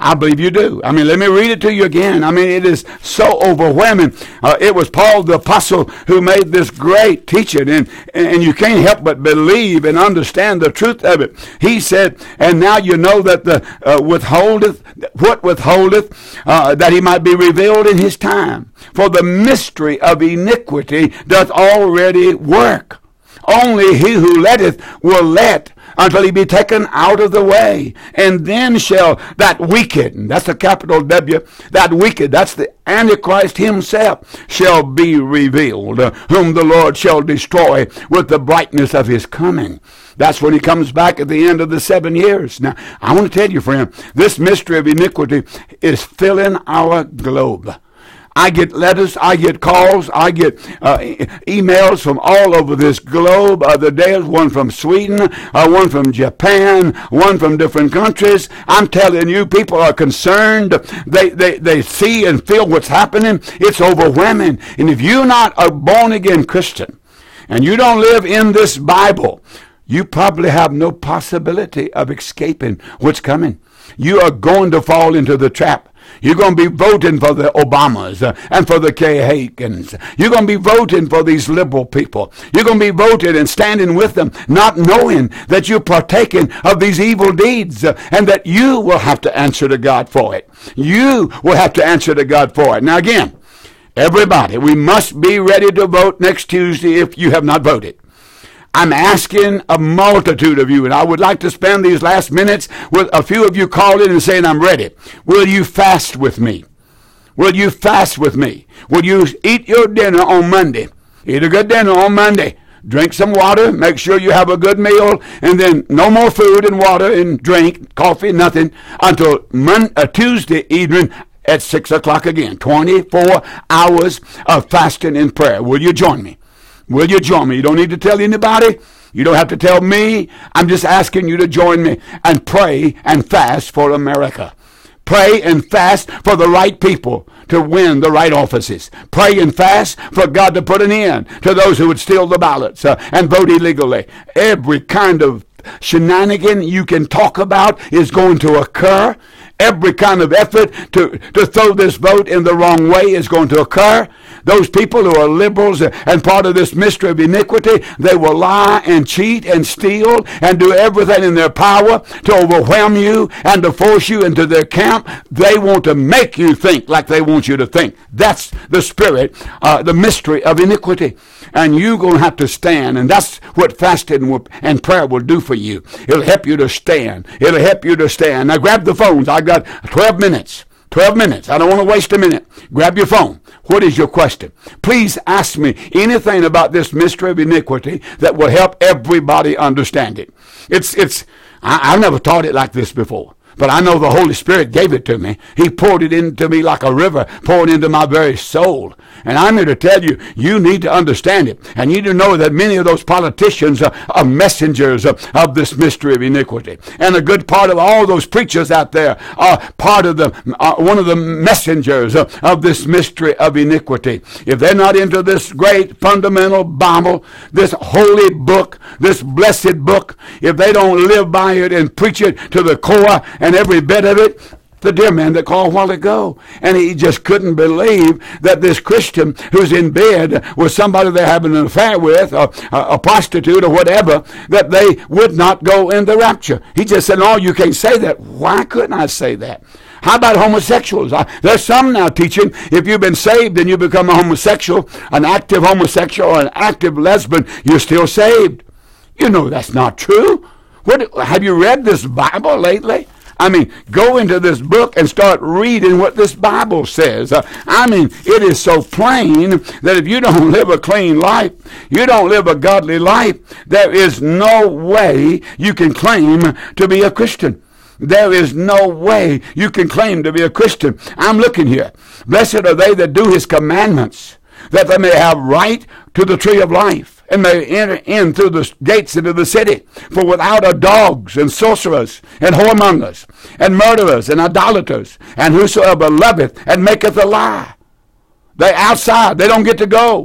I believe you do. I mean, let me read it to you again. I mean, it is so overwhelming. Uh, it was Paul the Apostle who made this great teaching, and, and you can't help but believe and understand the truth of it. He said, and now you know that the uh, withholdeth, what withholdeth, uh, that he might be revealed in his time. For the mystery of iniquity doth already work. Only he who letteth will let until he be taken out of the way. And then shall that wicked, that's a capital W, that wicked, that's the Antichrist himself, shall be revealed, whom the Lord shall destroy with the brightness of his coming. That's when he comes back at the end of the seven years. Now, I want to tell you, friend, this mystery of iniquity is filling our globe. I get letters, I get calls, I get uh, e- emails from all over this globe. Uh, the day one from Sweden, uh, one from Japan, one from different countries. I'm telling you, people are concerned. They, they, they see and feel what's happening. It's overwhelming. And if you're not a born-again Christian and you don't live in this Bible, you probably have no possibility of escaping what's coming. You are going to fall into the trap. You're going to be voting for the Obamas uh, and for the Kay Hakens. You're going to be voting for these liberal people. You're going to be voting and standing with them, not knowing that you're partaking of these evil deeds uh, and that you will have to answer to God for it. You will have to answer to God for it. Now again, everybody, we must be ready to vote next Tuesday if you have not voted. I'm asking a multitude of you, and I would like to spend these last minutes with a few of you calling and saying, I'm ready. Will you fast with me? Will you fast with me? Will you eat your dinner on Monday? Eat a good dinner on Monday. Drink some water. Make sure you have a good meal. And then no more food and water and drink, coffee, nothing, until Monday, uh, Tuesday evening at six o'clock again. twenty-four hours of fasting and prayer. Will you join me? Will you join me? You don't need to tell anybody. You don't have to tell me. I'm just asking you to join me and pray and fast for America. Pray and fast for the right people to win the right offices. Pray and fast for God to put an end to those who would steal the ballots uh, and vote illegally. Every kind of shenanigan you can talk about is going to occur. Every kind of effort to, to throw this vote in the wrong way is going to occur. Those people who are liberals and part of this mystery of iniquity, they will lie and cheat and steal and do everything in their power to overwhelm you and to force you into their camp. They want to make you think like they want you to think. That's the spirit, uh, the mystery of iniquity. And you're going to have to stand, and that's what fasting and prayer will do for you. It'll help you to stand. It'll help you to stand. Now grab the phones. I got twelve minutes. twelve minutes. I don't want to waste a minute. Grab your phone. What is your question? Please ask me anything about this mystery of iniquity that will help everybody understand it. It's, it's, I, I've never taught it like this before. But I know the Holy Spirit gave it to me. He poured it into me like a river, poured into my very soul. And I'm here to tell you, you need to understand it. And you need to know that many of those politicians are, are messengers of, of this mystery of iniquity. And a good part of all those preachers out there are part of the, uh, one of the messengers of, of this mystery of iniquity. If they're not into this great fundamental Bible, this holy book, this blessed book, if they don't live by it and preach it to the core and every bit of it, the dear man that called a while ago, and he just couldn't believe that this Christian who's in bed with somebody they're having an affair with, or a, a prostitute or whatever, that they would not go in the rapture. He just said, no, you can't say that. Why couldn't I say that? How about homosexuals? I, there's some now teaching if you've been saved and you become a homosexual, an active homosexual or an active lesbian, you're still saved. You know that's not true. What, have you read this Bible lately? I mean, go into this book and start reading what this Bible says. Uh, I mean, it is so plain that if you don't live a clean life, you don't live a godly life, there is no way you can claim to be a Christian. There is no way you can claim to be a Christian. I'm looking here. Blessed are they that do his commandments, that they may have right to the tree of life, and may enter in through the gates into the city. For without are dogs, and sorcerers, and whoremongers, and murderers, and idolaters, and whosoever loveth and maketh a lie. They outside. They don't get to go.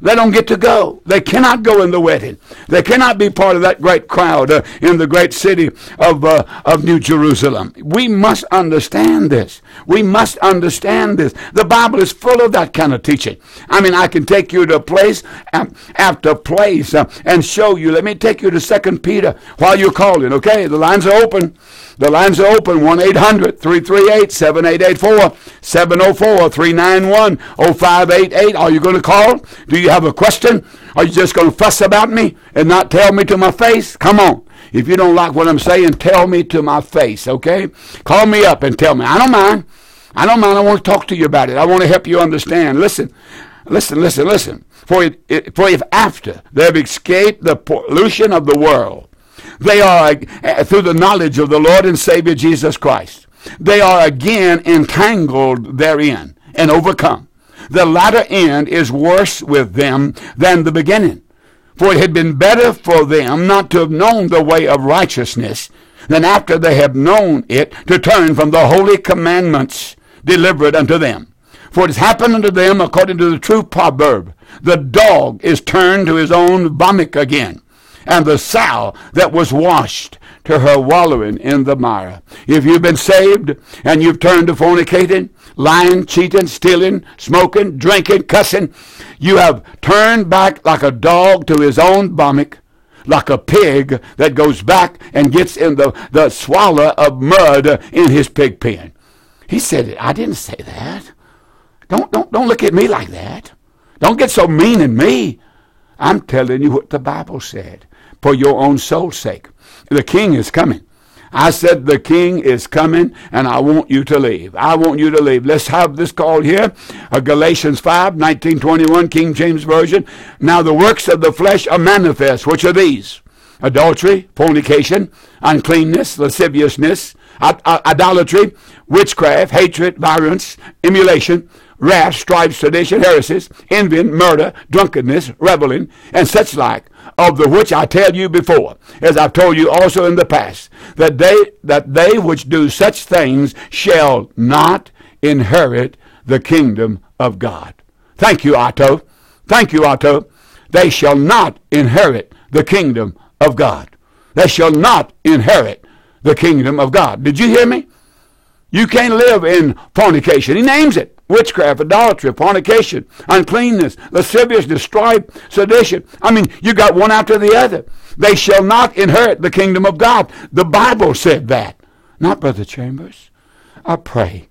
They don't get to go. They cannot go in the wedding. They cannot be part of that great crowd uh, in the great city of uh, of New Jerusalem. We must understand this. We must understand this. The Bible is full of that kind of teaching. I mean, I can take you to place after place uh, and show you. Let me take you to Second Peter while you're calling, okay? The lines are open. The lines are open, one eight hundred three three eight seven eight eight four, seven oh four three nine one oh five eight eight. Are you going to call? Do you have a question? Are you just going to fuss about me and not tell me to my face? Come on. If you don't like what I'm saying, tell me to my face, okay? Call me up and tell me. I don't mind. I don't mind. I want to talk to you about it. I want to help you understand. Listen, listen, listen, listen. For, it, it, for if after they have escaped the pollution of the world, they are, uh, through the knowledge of the Lord and Savior Jesus Christ, they are again entangled therein and overcome. The latter end is worse with them than the beginning. For it had been better for them not to have known the way of righteousness than after they have known it to turn from the holy commandments delivered unto them. For it has happened unto them according to the true proverb, the dog is turned to his own vomit again, and the sow that was washed to her wallowing in the mire. If you've been saved and you've turned to fornicating, lying, cheating, stealing, smoking, drinking, cussing, you have turned back like a dog to his own vomit, like a pig that goes back and gets in the, the swallow of mud in his pig pen. He said it. I didn't say that. Don't, don't, don't look at me like that. Don't get so mean in me. I'm telling you what the Bible said for your own soul's sake. The king is coming. I said the king is coming, and I want you to leave. I want you to leave. Let's have this call here. Uh, Galatians five, nineteen twenty-one, King James Version. Now the works of the flesh are manifest, which are these: adultery, fornication, uncleanness, lasciviousness, ad- ad- idolatry, witchcraft, hatred, violence, emulation, wrath, strife, sedition, heresies, envy, murder, drunkenness, reveling, and such like, of the which I tell you before, as I've told you also in the past, that they that they which do such things shall not inherit the kingdom of God. Thank you, Otto. Thank you, Otto. They shall not inherit the kingdom of God. They shall not inherit the kingdom of God. Did you hear me? You can't live in fornication. He names it. Witchcraft, idolatry, fornication, uncleanness, lasciviousness, strife, sedition. I mean, you got one after the other. They shall not inherit the kingdom of God. The Bible said that. Not Brother Chambers. I pray.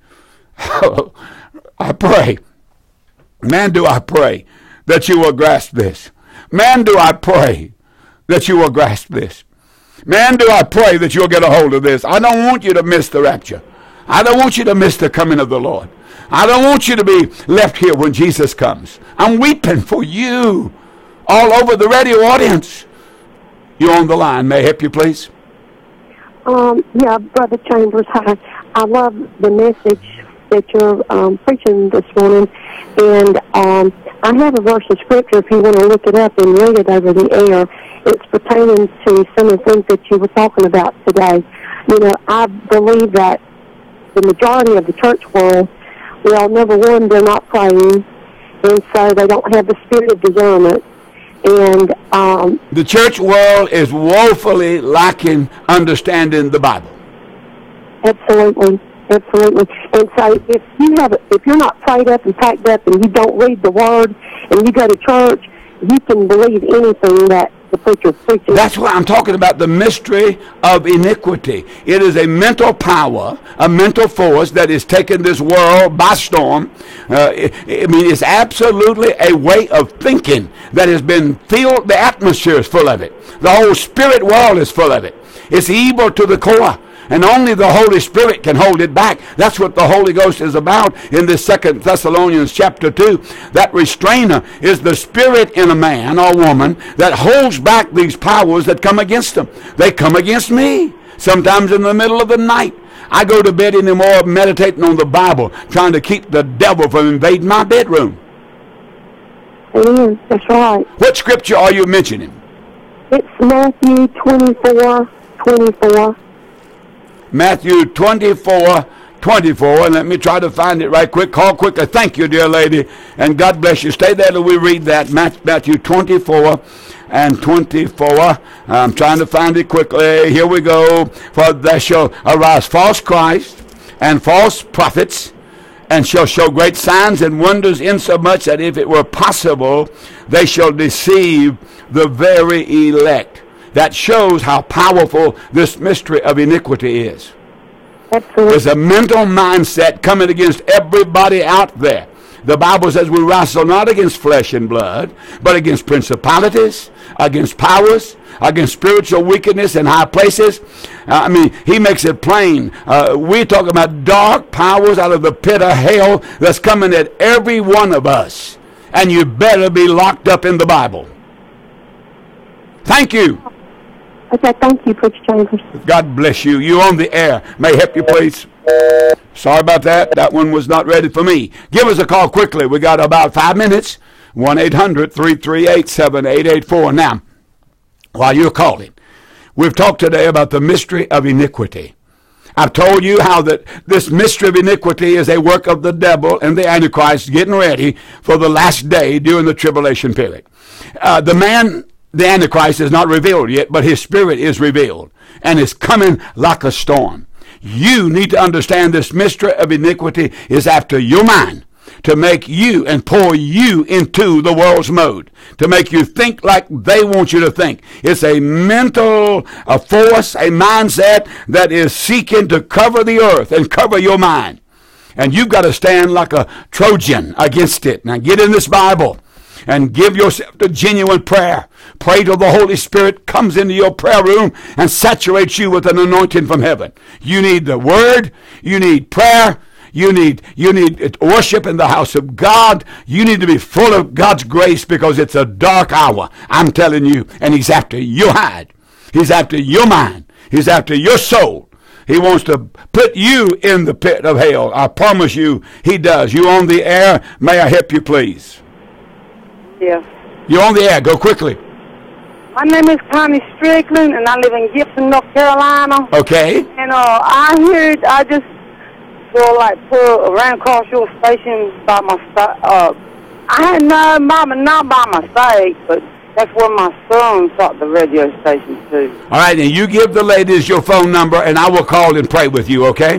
I pray. Man, do I pray that you will grasp this. Man, do I pray that you will grasp this. Man, do I pray that you'll get a hold of this. I don't want you to miss the rapture. I don't want you to miss the coming of the Lord. I don't want you to be left here when Jesus comes. I'm weeping for you all over the radio audience. You on the line. May I help you, please? Um, yeah, Brother Chambers, hi. I love the message that you're um, preaching this morning. And um, I have a verse of Scripture, if you want to look it up and read it over the air. It's pertaining to some of the things that you were talking about today. You know, I believe that the majority of the church world, well, number one, they're not praying, and so they don't have the spirit of discernment. And um, the church world is woefully lacking understanding the Bible. Absolutely, absolutely. And so, if you have, if you're not prayed up and packed up, and you don't read the Word, and you go to church, you can believe anything that the preacher preaches. That's why I'm talking about the mystery of iniquity. It is a mental power, a mental force that is taking this world by storm. Uh, I mean, it's absolutely a way of thinking that has been filled. The atmosphere is full of it. The whole spirit world is full of it. It's evil to the core. And only the Holy Spirit can hold it back. That's what the Holy Ghost is about in this Second Thessalonians chapter two. That restrainer is the spirit in a man or woman that holds back these powers that come against them. They come against me. Sometimes in the middle of the night, I go to bed anymore meditating on the Bible, trying to keep the devil from invading my bedroom. Amen. That's right. What scripture are you mentioning? It's Matthew twenty-four twenty-four. Matthew twenty-four twenty-four, and let me try to find it right quick. Call quickly. Thank you, dear lady, and God bless you. Stay there till we read that. Matthew twenty-four and twenty-four. I'm trying to find it quickly. Here we go. For there shall arise false Christ and false prophets, and shall show great signs and wonders, insomuch that if it were possible, they shall deceive the very elect. That shows how powerful this mystery of iniquity is. Absolutely. There's a mental mindset coming against everybody out there. The Bible says we wrestle not against flesh and blood, but against principalities, against powers, against spiritual wickedness in high places. Uh, I mean, he makes it plain. Uh, we're talking about dark powers out of the pit of hell that's coming at every one of us. And you better be locked up in the Bible. Thank you. Okay, thank you, Preacher Chambers. God bless you. You on the air. May I help you, please? Sorry about that. That one was not ready for me. Give us a call quickly. We got about five minutes. one eight hundred three three eight seven eight eight four. Now, while you're calling, we've talked today about the mystery of iniquity. I've told you how that this mystery of iniquity is a work of the devil and the Antichrist getting ready for the last day during the tribulation period. Uh, the man, the Antichrist, is not revealed yet, but his spirit is revealed and is coming like a storm. You need to understand this mystery of iniquity is after your mind, to make you and pour you into the world's mode, to make you think like they want you to think. It's a mental a force, a mindset that is seeking to cover the earth and cover your mind. And you've got to stand like a Trojan against it. Now get in this Bible and give yourself to genuine prayer. Pray till the Holy Spirit comes into your prayer room and saturates you with an anointing from heaven. You need the Word. You need prayer. You need you need worship in the house of God. You need to be full of God's grace because it's a dark hour. I'm telling you. And He's after your hide. He's after your mind. He's after your soul. He wants to put you in the pit of hell. I promise you He does. You on the air? May I help you, please? Yes. You're on the air. Go quickly. My name is Connie Strickland, and I live in Gibson, North Carolina. Okay. And uh, I heard, I just feel like put ran across your station by my uh, I had not by my not by mistake, but that's where my son thought the radio station too. All right, and you give the ladies your phone number, and I will call and pray with you. Okay.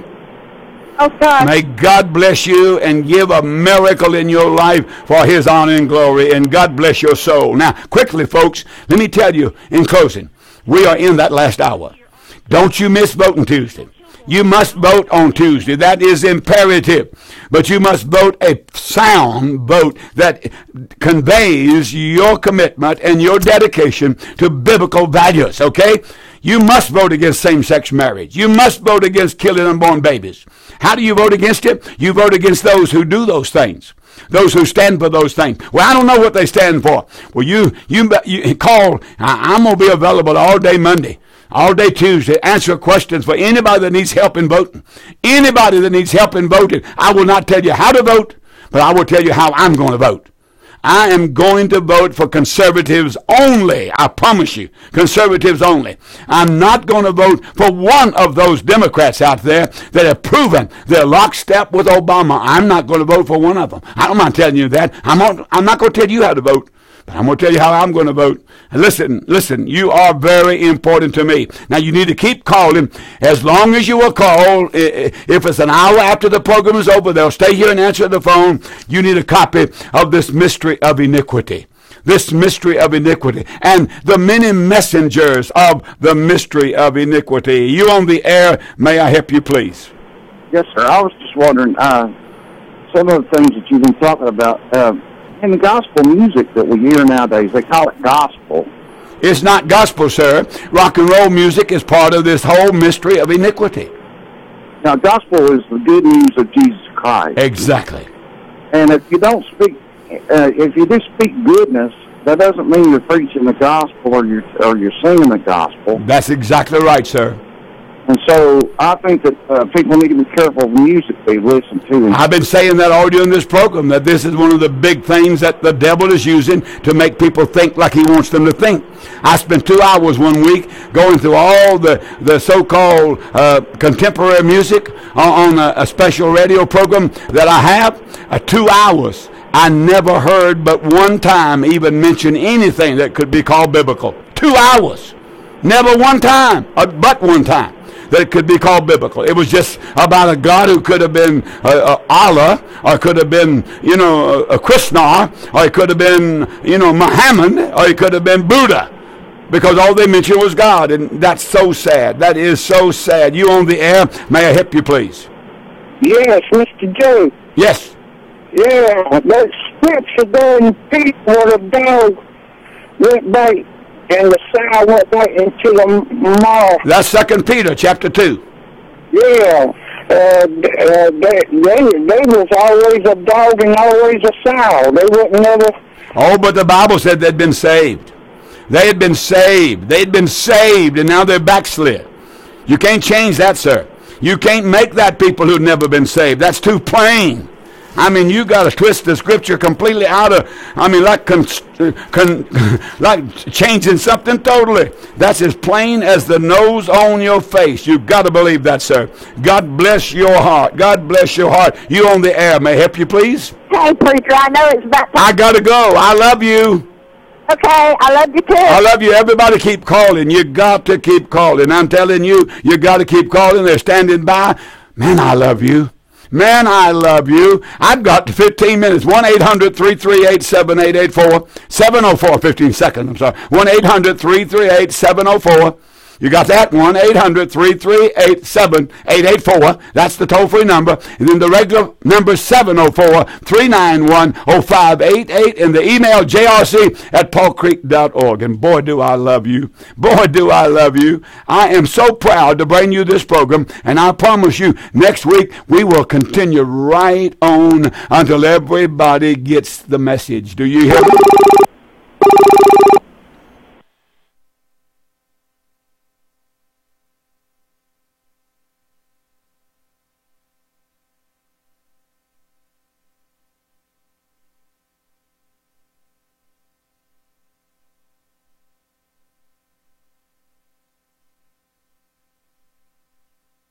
Okay. May God bless you and give a miracle in your life for His honor and glory, and God bless your soul. Now, quickly, folks, let me tell you in closing, we are in that last hour. Don't you miss voting Tuesday. You must vote on Tuesday. That is imperative. But you must vote a sound vote that conveys your commitment and your dedication to biblical values, okay? You must vote against same-sex marriage. You must vote against killing unborn babies. How do you vote against it? You vote against those who do those things. Those who stand for those things. Well, I don't know what they stand for. Well, you you, you call. I'm going to be available all day Monday, all day Tuesday, answer questions for anybody that needs help in voting. Anybody that needs help in voting. I will not tell you how to vote, but I will tell you how I'm going to vote. I am going to vote for conservatives only. I promise you, conservatives only. I'm not going to vote for one of those Democrats out there that have proven they're lockstep with Obama. I'm not going to vote for one of them. I'm not telling you that. I'm, on, I'm not going to tell you how to vote. But I'm going to tell you how I'm going to vote. And listen, listen, you are very important to me. Now, you need to keep calling. As long as you will call, if it's an hour after the program is over, they'll stay here and answer the phone. You need a copy of this mystery of iniquity. This mystery of iniquity. And the many messengers of the mystery of iniquity. You on the air, may I help you, please? Yes, sir. I was just wondering, uh, some of the things that you've been talking about, uh, in the gospel music that we hear nowadays, they call it gospel. It's not gospel, sir. Rock and roll music is part of this whole mystery of iniquity. Now, gospel is the good news of Jesus Christ. Exactly. And if you don't speak, uh, if you just speak goodness, that doesn't mean you're preaching the gospel or you're or you're singing the gospel. That's exactly right, sir. And so I think that uh, people need to be careful of the music they listen to. I've been saying that all during this program, that this is one of the big things that the devil is using to make people think like he wants them to think. I spent two hours one week going through all the, the so-called uh, contemporary music on, on a, a special radio program that I have. Uh, two hours. I never heard but one time even mention anything that could be called biblical. Two hours. Never one time, uh, but one time, that it could be called biblical. It was just about a God who could have been uh, uh, Allah, or could have been, you know, a Krishna, or it could have been, you know, Muhammad, or it could have been Buddha, because all they mentioned was God, and that's so sad. That is so sad. You on the air? May I help you, please? Yes, Mister Joe. Yes. Yeah, that scripture there in Peter where the dog went back and the sow went back into the mouth. That's Second Peter chapter two. Yeah, uh, uh, they, they, they was always a dog and always a sow. They wouldn't never... Oh, but the Bible said they'd been saved. They had been saved. They'd been saved, and now they're backslid. You can't change that, sir. You can't make that people who've never been saved. That's too plain. I mean, you got to twist the scripture completely out of, I mean, like con, con, like changing something totally. That's as plain as the nose on your face. You've got to believe that, sir. God bless your heart. God bless your heart. You on the air. May I help you, please? Hey, preacher, I know it's about time. I got to go. I love you. Okay, I love you too. I love you. Everybody keep calling. You got to keep calling. I'm telling you, you got to keep calling. They're standing by. Man, I love you. Man, I love you. I've got fifteen minutes. one eight hundred three three eight seven eight eight four. seven oh four, fifteen seconds, I'm sorry. one eight hundred three three eight seven oh four. You got that? one eight hundred three three eight seven eight eight four. That's the toll-free number. And then the regular number, seven oh four three nine one oh five eight eight. And the email, j r c at paul creek dot org. And boy, do I love you. Boy, do I love you. I am so proud to bring you this program. And I promise you, next week, we will continue right on until everybody gets the message. Do you hear me?